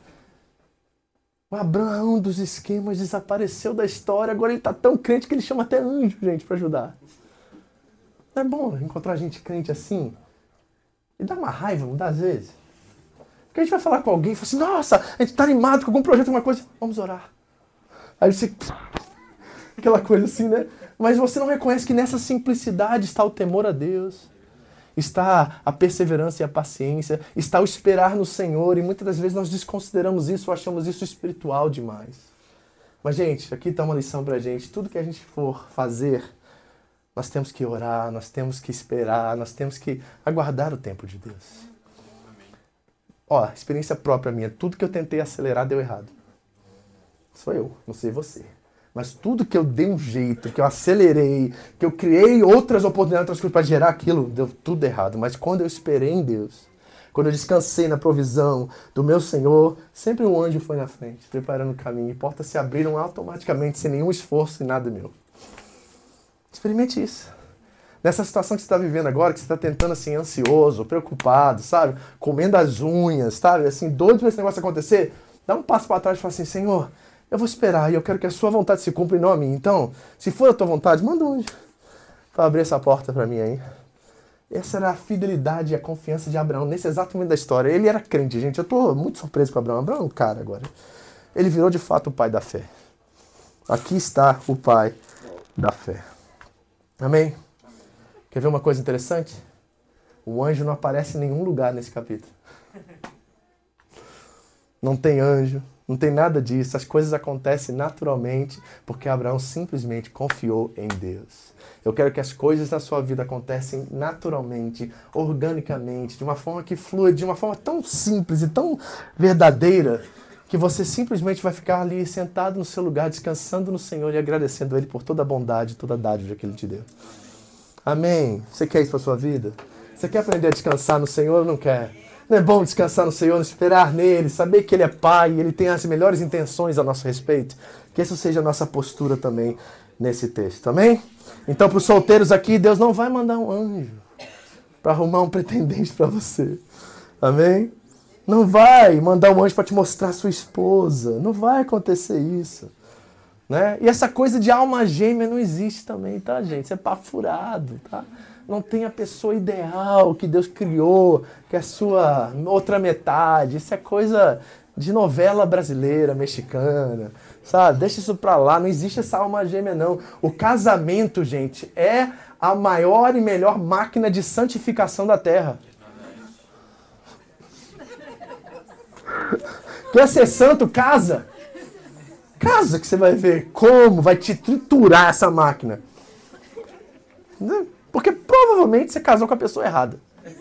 O Abraão dos esquemas desapareceu da história, agora ele tá tão crente que ele chama até anjo, gente, para ajudar. Não é bom encontrar gente crente assim? E dá uma raiva, não dá às vezes? Porque a gente vai falar com alguém e fala assim, nossa, a gente tá animado com algum projeto, alguma coisa, vamos orar. Aí você... Aquela coisa assim, né? Mas você não reconhece que nessa simplicidade está o temor a Deus, está a perseverança e a paciência, está o esperar no Senhor, e muitas das vezes nós desconsideramos isso, ou achamos isso espiritual demais. Mas, gente, aqui está uma lição pra gente. Tudo que a gente for fazer, nós temos que orar, nós temos que esperar, nós temos que aguardar o tempo de Deus. Ó, experiência própria minha, tudo que eu tentei acelerar deu errado. Sou eu, não sei você. Mas tudo que eu dei um jeito, que eu acelerei, que eu criei outras oportunidades, outras coisas para gerar aquilo, deu tudo errado. Mas quando eu esperei em Deus, quando eu descansei na provisão do meu Senhor, sempre um anjo foi na frente, preparando o caminho, e portas se abriram automaticamente, sem nenhum esforço e nada meu. Experimente isso. Nessa situação que você está vivendo agora, que você está tentando assim, ansioso, preocupado, sabe? Comendo as unhas, sabe? Assim, doido para esse negócio acontecer, dá um passo para trás e fala assim, Senhor, eu vou esperar e eu quero que a sua vontade se cumpra e não a minha. Então, se for a tua vontade, manda um anjo para abrir essa porta para mim aí. Essa era a fidelidade e a confiança de Abraão nesse exato momento da história. Ele era crente, gente. Eu estou muito surpreso com Abraão. Abraão é um cara agora. Ele virou de fato o pai da fé. Aqui está o pai da fé. Amém? Quer ver uma coisa interessante? O anjo não aparece em nenhum lugar nesse capítulo. Não tem anjo, não tem nada disso. As coisas acontecem naturalmente porque Abraão simplesmente confiou em Deus. Eu quero que as coisas na sua vida acontecem naturalmente, organicamente, de uma forma que flua, de uma forma tão simples e tão verdadeira, que você simplesmente vai ficar ali sentado no seu lugar, descansando no Senhor e agradecendo a Ele por toda a bondade, toda a dádiva que Ele te deu. Amém? Você quer isso para sua vida? Você quer aprender a descansar no Senhor ou não quer? Não é bom descansar no Senhor, esperar nele, saber que Ele é Pai, Ele tem as melhores intenções a nosso respeito? Que isso seja a nossa postura também nesse texto, amém? Então, para os solteiros aqui, Deus não vai mandar um anjo para arrumar um pretendente para você, amém? Não vai mandar um anjo para te mostrar sua esposa, não vai acontecer isso, né? E essa coisa de alma gêmea não existe também, tá, gente? Isso é papo furado, tá? Não tem a pessoa ideal que Deus criou, que é a sua outra metade. Isso é coisa de novela brasileira, mexicana, sabe? Deixa isso pra lá, não existe essa alma gêmea, não. O casamento, gente, é a maior e melhor máquina de santificação da Terra. Quer ser santo? Casa. Casa que você vai ver como vai te triturar essa máquina. Porque provavelmente você casou com a pessoa errada.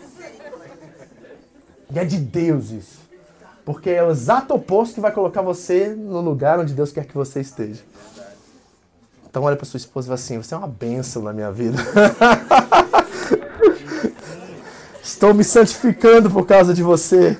E é de Deus isso. Porque é o exato oposto que vai colocar você no lugar onde Deus quer que você esteja. Então olha para sua esposa e fala assim, você é uma bênção na minha vida. Estou me santificando por causa de você.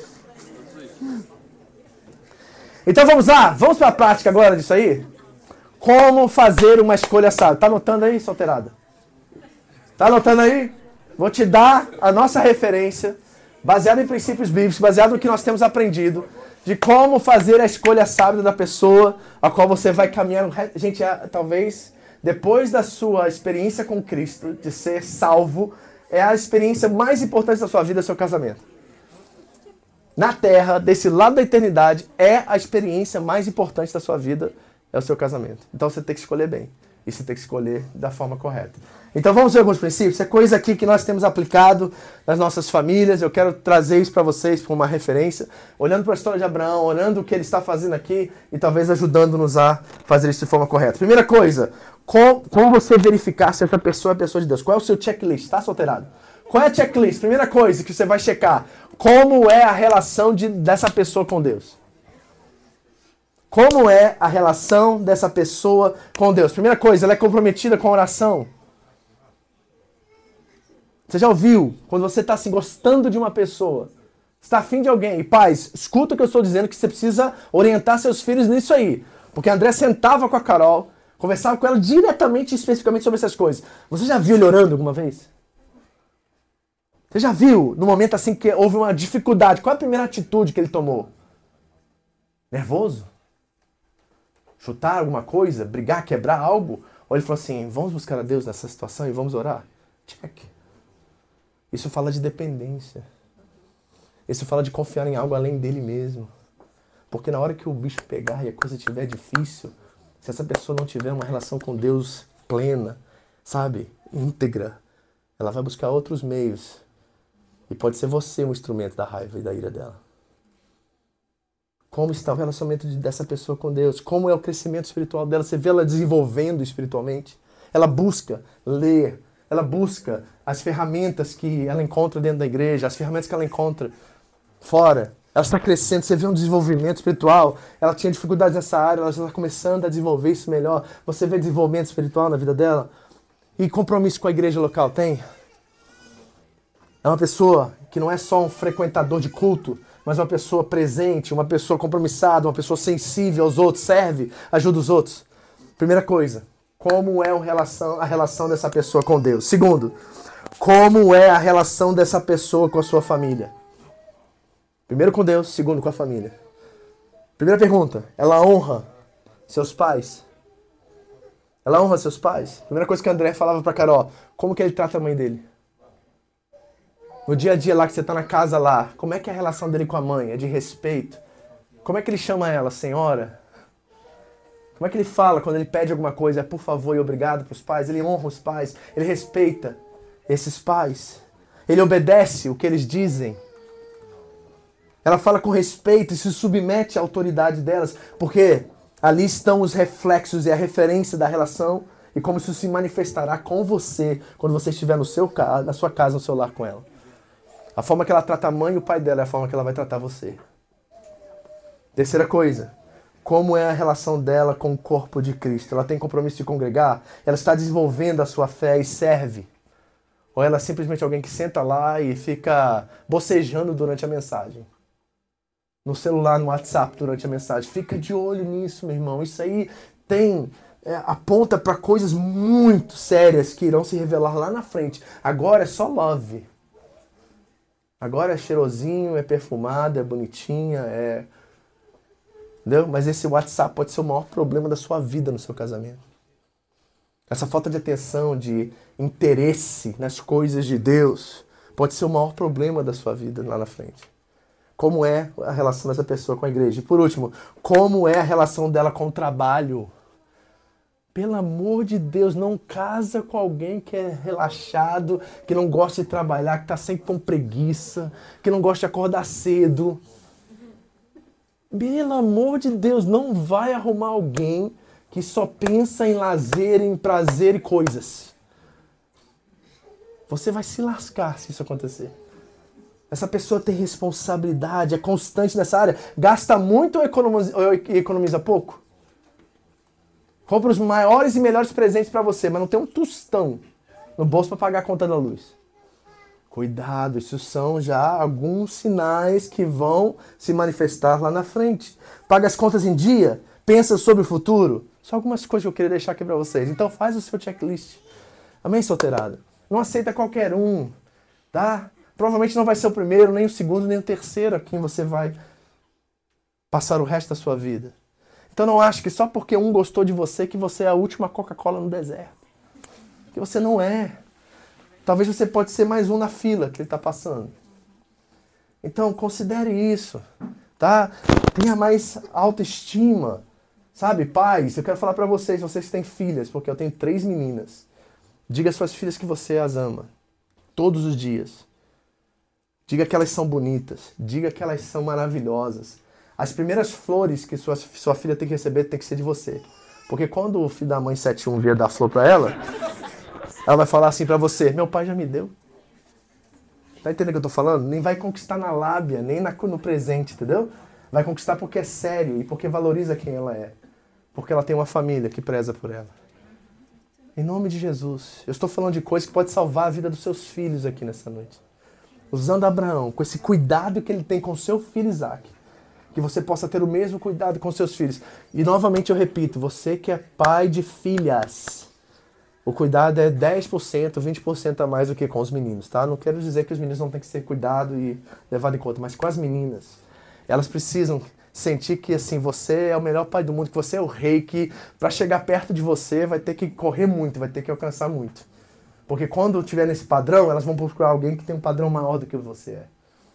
Então vamos lá, vamos para a prática agora disso aí? Como fazer uma escolha sábia. Tá anotando aí, solteirada? Tá anotando aí? Vou te dar a nossa referência, baseada em princípios bíblicos, baseado no que nós temos aprendido, de como fazer a escolha sábia da pessoa a qual você vai caminhar. Gente, é, talvez depois da sua experiência com Cristo, de ser salvo, é a experiência mais importante da sua vida, seu casamento. Na Terra, desse lado da eternidade, é a experiência mais importante da sua vida, é o seu casamento. Então você tem que escolher bem. E você tem que escolher da forma correta. Então vamos ver alguns princípios. É coisa aqui que nós temos aplicado nas nossas famílias. Eu quero trazer isso para vocês como uma referência. Olhando para a história de Abraão, olhando o que ele está fazendo aqui e talvez ajudando-nos a fazer isso de forma correta. Primeira coisa, como, como você verificar se essa pessoa é a pessoa de Deus? Qual é o seu checklist? Tá, solteirado? Qual é a checklist? Primeira coisa que você vai checar. Como é a relação de, dessa pessoa com Deus? Como é a relação dessa pessoa com Deus? Primeira coisa, ela é comprometida com a oração. Você já ouviu? Quando você está assim, gostando de uma pessoa, está afim de alguém, e pais, escuta o que eu estou dizendo, que você precisa orientar seus filhos nisso aí. Porque a André sentava com a Carol, conversava com ela diretamente e especificamente sobre essas coisas. Você já viu ele orando alguma vez? Você já viu, no momento assim que houve uma dificuldade, qual é a primeira atitude que ele tomou? Nervoso? Chutar alguma coisa? Brigar, quebrar algo? Ou ele falou assim, vamos buscar a Deus nessa situação e vamos orar? Check. Isso fala de dependência. Isso fala de confiar em algo além dele mesmo. Porque na hora que o bicho pegar e a coisa estiver difícil, se essa pessoa não tiver uma relação com Deus plena, sabe, íntegra, ela vai buscar outros meios. E pode ser você um instrumento da raiva e da ira dela. Como está o relacionamento dessa pessoa com Deus? Como é o crescimento espiritual dela? Você vê ela desenvolvendo espiritualmente? Ela busca ler, ela busca as ferramentas que ela encontra dentro da igreja, as ferramentas que ela encontra fora. Ela está crescendo, você vê um desenvolvimento espiritual. Ela tinha dificuldades nessa área, ela já está começando a desenvolver isso melhor. Você vê desenvolvimento espiritual na vida dela? E compromisso com a igreja local? Tem? É uma pessoa que não é só um frequentador de culto, mas uma pessoa presente, uma pessoa compromissada, uma pessoa sensível aos outros, serve, ajuda os outros. Primeira coisa, como é a relação, a relação dessa pessoa com Deus? Segundo, como é a relação dessa pessoa com a sua família? Primeiro com Deus, segundo com a família. Primeira pergunta, ela honra seus pais? Ela honra seus pais? Primeira coisa que André falava pra Carol, como que ele trata a mãe dele? No dia a dia lá que você está na casa lá, como é que é a relação dele com a mãe? É de respeito? Como é que ele chama ela? Senhora? Como é que ele fala quando ele pede alguma coisa? É por favor e obrigado para os pais? Ele honra os pais? Ele respeita esses pais? Ele obedece o que eles dizem? Ela fala com respeito e se submete à autoridade delas, porque ali estão os reflexos e a referência da relação e como isso se manifestará com você quando você estiver no seu, na sua casa, no seu lar com ela. A forma que ela trata a mãe e o pai dela é a forma que ela vai tratar você. Terceira coisa, como é a relação dela com o corpo de Cristo? Ela tem compromisso de congregar? Ela está desenvolvendo a sua fé e serve? Ou ela é simplesmente alguém que senta lá e fica bocejando durante a mensagem? No celular, no WhatsApp, durante a mensagem. Fica de olho nisso, meu irmão. Isso aí tem... É, aponta para coisas muito sérias que irão se revelar lá na frente. Agora é só love. Agora é cheirosinho, é perfumado, é bonitinha, é... Entendeu? Mas esse WhatsApp pode ser o maior problema da sua vida no seu casamento. Essa falta de atenção, de interesse nas coisas de Deus, pode ser o maior problema da sua vida lá na frente. Como é a relação dessa pessoa com a igreja? E por último, como é a relação dela com o trabalho? Pelo amor de Deus, não casa com alguém que é relaxado, que não gosta de trabalhar, que está sempre com preguiça, que não gosta de acordar cedo. Pelo amor de Deus, não vai arrumar alguém que só pensa em lazer, em prazer e coisas. Você vai se lascar se isso acontecer. Essa pessoa tem responsabilidade, é constante nessa área, gasta muito ou economiza, ou economiza pouco? Compra os maiores e melhores presentes para você, mas não tem um tostão no bolso para pagar a conta da luz. Cuidado, isso são já alguns sinais que vão se manifestar lá na frente. Paga as contas em dia, pensa sobre o futuro. Só algumas coisas que eu queria deixar aqui para vocês. Então faz o seu checklist. Amém, solteirada? Não aceita qualquer um, tá? Provavelmente não vai ser o primeiro, nem o segundo, nem o terceiro a quem você vai passar o resto da sua vida. Então não ache que só porque um gostou de você que você é a última Coca-Cola no deserto. Que você não é. Talvez você pode ser mais um na fila que ele está passando. Então considere isso, tá? Tenha mais autoestima, sabe? Pais, eu quero falar para vocês, vocês que têm filhas, porque eu tenho três meninas. Diga às suas filhas que você as ama, todos os dias. Diga que elas são bonitas, diga que elas são maravilhosas. As primeiras flores que sua, sua filha tem que receber tem que ser de você. Porque quando o filho da mãe sete um vier dar flor para ela, ela vai falar assim para você, meu pai já me deu. Tá entendendo o que eu tô falando? Nem vai conquistar na lábia, nem na, no presente, entendeu? Vai conquistar porque é sério e porque valoriza quem ela é. Porque ela tem uma família que preza por ela. Em nome de Jesus. Eu estou falando de coisas que podem salvar a vida dos seus filhos aqui nessa noite. Usando Abraão, com esse cuidado que ele tem com seu filho Isaac. Que você possa ter o mesmo cuidado com seus filhos. E novamente eu repito, você que é pai de filhas, o cuidado é dez por cento, vinte por cento a mais do que com os meninos, tá? Não quero dizer que os meninos não têm que ser cuidado e levado em conta, mas com as meninas, elas precisam sentir que assim, você é o melhor pai do mundo, que você é o rei, que para chegar perto de você vai ter que correr muito, vai ter que alcançar muito. Porque quando estiver nesse padrão, elas vão procurar alguém que tem um padrão maior do que você é.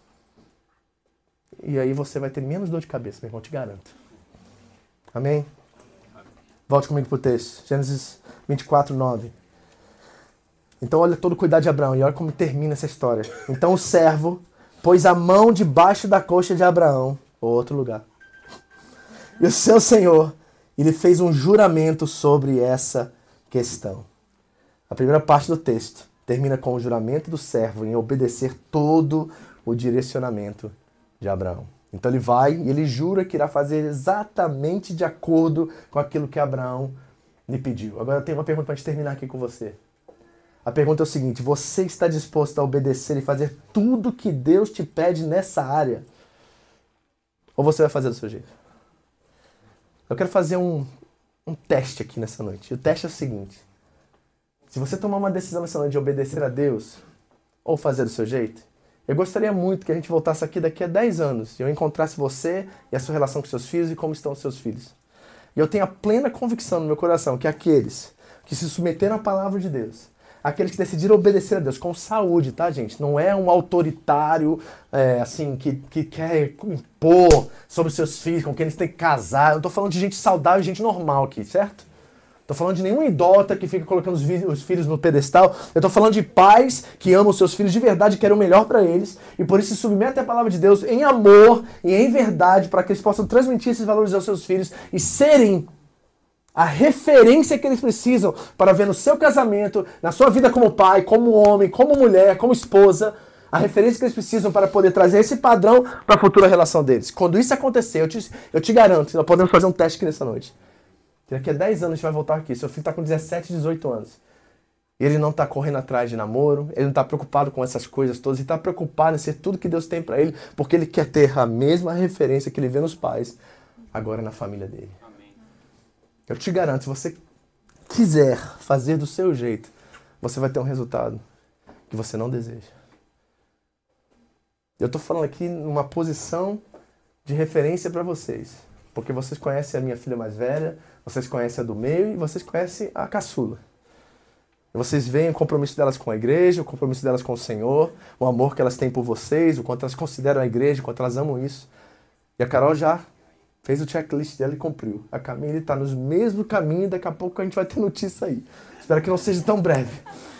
E aí você vai ter menos dor de cabeça, meu irmão, te garanto. Amém? Volte comigo para o texto. Gênesis vinte e quatro, nove. Então olha todo o cuidado de Abraão e olha como termina essa história. Então o servo pôs a mão debaixo da coxa de Abraão, outro lugar. E o seu senhor, ele fez um juramento sobre essa questão. A primeira parte do texto termina com o juramento do servo em obedecer todo o direcionamento de Abraão. Então ele vai e ele jura que irá fazer exatamente de acordo com aquilo que Abraão lhe pediu. Agora eu tenho uma pergunta para gente terminar aqui com você. A pergunta é o seguinte: você está disposto a obedecer e fazer tudo que Deus te pede nessa área? Ou você vai fazer do seu jeito? Eu quero fazer um, um teste aqui nessa noite. E o teste é o seguinte: se você tomar uma decisão nessa noite de obedecer a Deus ou fazer do seu jeito, eu gostaria muito que a gente voltasse aqui daqui a dez anos e eu encontrasse você e a sua relação com seus filhos e como estão os seus filhos. E eu tenho a plena convicção no meu coração que aqueles que se submeteram à palavra de Deus, aqueles que decidiram obedecer a Deus com saúde, tá, gente? Não é um autoritário, é, assim, que, que quer impor sobre os seus filhos, com quem eles têm que casar. Eu tô falando de gente saudável e gente normal aqui, certo? Tô falando de nenhum idólatra que fica colocando os, os filhos no pedestal. Eu tô falando de pais que amam os seus filhos de verdade e querem o melhor para eles. E por isso se submetem à palavra de Deus em amor e em verdade para que eles possam transmitir esses valores aos seus filhos e serem a referência que eles precisam para ver no seu casamento, na sua vida como pai, como homem, como mulher, como esposa, a referência que eles precisam para poder trazer esse padrão para a futura relação deles. Quando isso acontecer, eu te, eu te garanto, nós podemos fazer um teste aqui nessa noite. Daqui a dez anos a gente vai voltar aqui. Seu filho está com dezessete, dezoito anos. Ele não está correndo atrás de namoro, ele não está preocupado com essas coisas todas, ele está preocupado em ser tudo que Deus tem para ele, porque ele quer ter a mesma referência que ele vê nos pais, agora na família dele. Amém. Eu te garanto, se você quiser fazer do seu jeito, você vai ter um resultado que você não deseja. Eu estou falando aqui numa posição de referência para vocês, porque vocês conhecem a minha filha mais velha, vocês conhecem a do meio e vocês conhecem a caçula. Vocês veem o compromisso delas com a igreja, o compromisso delas com o Senhor, o amor que elas têm por vocês, o quanto elas consideram a igreja, o quanto elas amam isso. E a Carol já fez o checklist dela e cumpriu. A Camille está nos mesmos caminhos, daqui a pouco a gente vai ter notícia aí. Espero que não seja tão breve.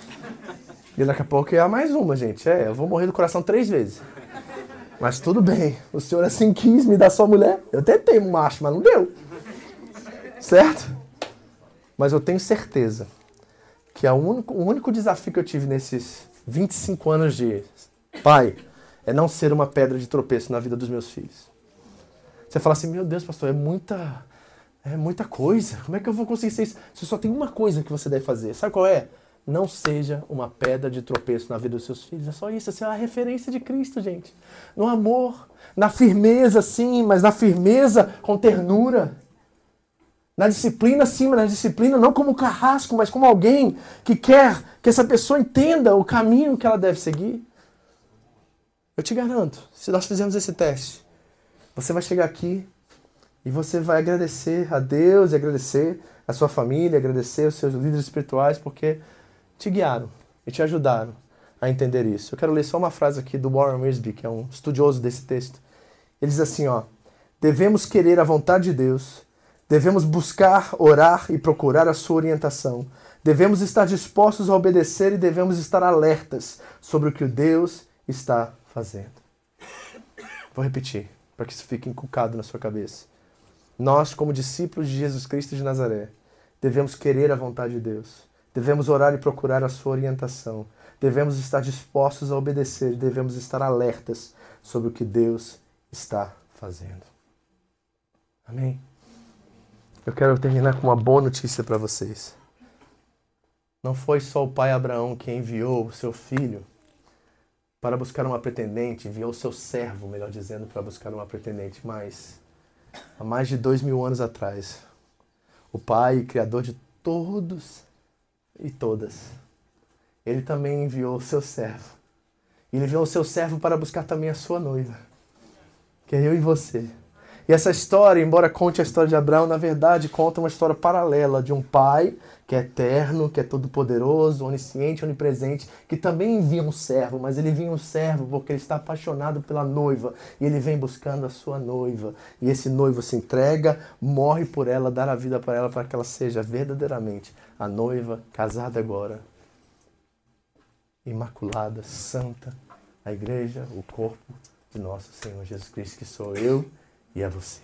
E daqui a pouco é mais uma, gente. É, eu vou morrer do coração três vezes. Mas tudo bem, o Senhor assim quis me dar só mulher. Eu tentei um macho, mas não deu. Certo? Mas eu tenho certeza que é o único, o único desafio que eu tive nesses vinte e cinco anos de pai é não ser uma pedra de tropeço na vida dos meus filhos. Você fala assim, meu Deus, pastor, é muita, é muita coisa. Como é que eu vou conseguir ser isso? Você só tem uma coisa que você deve fazer. Sabe qual é? Não seja uma pedra de tropeço na vida dos seus filhos. É só isso. Essa é a referência de Cristo, gente. No amor, na firmeza, sim, mas na firmeza com ternura. Na disciplina, sim, mas na disciplina não como carrasco, mas como alguém que quer que essa pessoa entenda o caminho que ela deve seguir. Eu te garanto, se nós fizermos esse teste, você vai chegar aqui e você vai agradecer a Deus, e agradecer a sua família, agradecer os seus líderes espirituais, porque te guiaram e te ajudaram a entender isso. Eu quero ler só uma frase aqui do Warren Wiersbe, que é um estudioso desse texto. Ele diz assim, ó, devemos querer a vontade de Deus, devemos buscar, orar e procurar a sua orientação. Devemos estar dispostos a obedecer e devemos estar alertas sobre o que Deus está fazendo. Vou repetir, para que isso fique inculcado na sua cabeça. Nós, como discípulos de Jesus Cristo de Nazaré, devemos querer a vontade de Deus. Devemos orar e procurar a sua orientação. Devemos estar dispostos a obedecer e devemos estar alertas sobre o que Deus está fazendo. Amém? Eu quero terminar com uma boa notícia para vocês. Não foi só o pai Abraão que enviou o seu filho para buscar uma pretendente, enviou o seu servo, melhor dizendo, para buscar uma pretendente, mas há mais de dois mil anos atrás, o pai, criador de todos e todas, ele também enviou o seu servo. E ele enviou o seu servo para buscar também a sua noiva, que é eu e você. E essa história, embora conte a história de Abraão, na verdade conta uma história paralela de um pai que é eterno, que é todo-poderoso, onisciente, onipresente, que também envia um servo, mas ele envia um servo porque ele está apaixonado pela noiva e ele vem buscando a sua noiva. E esse noivo se entrega, morre por ela, dá a vida para ela para que ela seja verdadeiramente a noiva, casada agora, imaculada, santa, a igreja, o corpo de nosso Senhor Jesus Cristo, que sou eu e é você.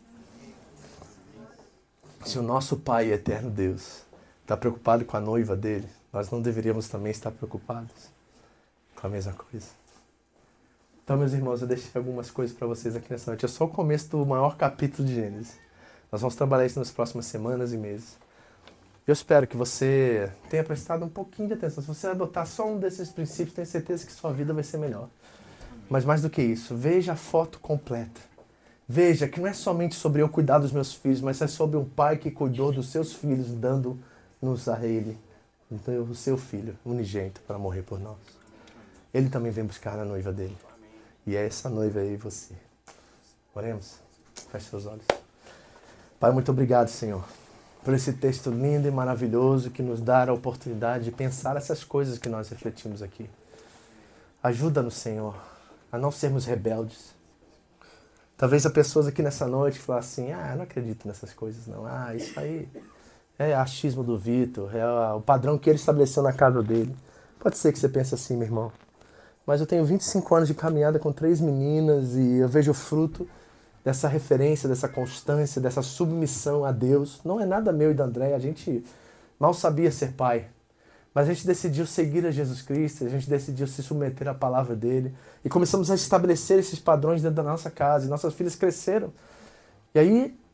Se o nosso Pai eterno Deus está preocupado com a noiva dele, nós não deveríamos também estar preocupados com a mesma coisa. Então, meus irmãos, eu deixei algumas coisas para vocês aqui nessa noite. É só o começo do maior capítulo de Gênesis. Nós vamos trabalhar isso nas próximas semanas e meses. Eu espero que você tenha prestado um pouquinho de atenção. Se você adotar só um desses princípios, tenho certeza que sua vida vai ser melhor. Mas mais do que isso, veja a foto completa. Veja que não é somente sobre eu cuidar dos meus filhos, mas é sobre um pai que cuidou dos seus filhos, dando-nos a ele, então, o seu filho, unigênito, para morrer por nós. Ele também vem buscar a noiva dele. E é essa noiva aí você. Oremos? Feche seus olhos. Pai, muito obrigado, Senhor, por esse texto lindo e maravilhoso que nos dá a oportunidade de pensar essas coisas que nós refletimos aqui. Ajuda-nos, Senhor, a não sermos rebeldes. Talvez há pessoas aqui nessa noite que falam assim, ah, eu não acredito nessas coisas não. Ah, isso aí é achismo do Vitor, é o padrão que ele estabeleceu na casa dele. Pode ser que você pense assim, meu irmão. Mas eu tenho vinte e cinco anos de caminhada com três meninas e eu vejo o fruto dessa referência, dessa constância, dessa submissão a Deus. Não é nada meu e da Andréia, a gente mal sabia ser pai. Mas a gente decidiu seguir a Jesus Cristo, a gente decidiu se submeter à palavra dele. E começamos a estabelecer esses padrões dentro da nossa casa. E nossas filhas cresceram. E aí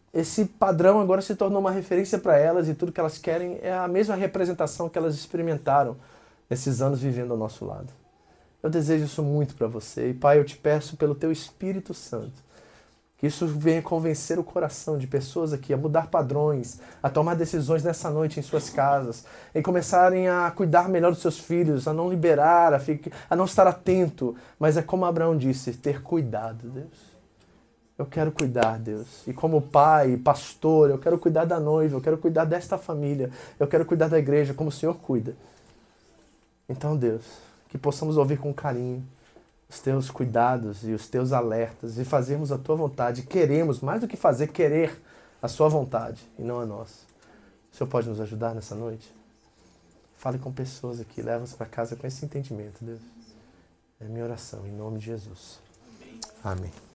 esse padrão agora se tornou uma referência para elas e tudo que elas querem é a mesma representação que elas experimentaram nesses anos vivendo ao nosso lado. Eu desejo isso muito para você. E, Pai, eu te peço pelo Teu Espírito Santo que isso venha convencer o coração de pessoas aqui a mudar padrões, a tomar decisões nessa noite em suas casas, em começarem a cuidar melhor dos seus filhos, a não liberar, a, ficar, a não estar atento, mas é como Abraão disse, ter cuidado, Deus. Eu quero cuidar, Deus. E como pai, pastor, eu quero cuidar da noiva, eu quero cuidar desta família, eu quero cuidar da igreja como o Senhor cuida. Então, Deus, que possamos ouvir com carinho os teus cuidados e os teus alertas e fazermos a tua vontade. Queremos, mais do que fazer, querer a sua vontade e não a nossa. O Senhor pode nos ajudar nessa noite? Fale com pessoas aqui, leva-os para casa com esse entendimento, Deus. É minha oração, em nome de Jesus. Amém.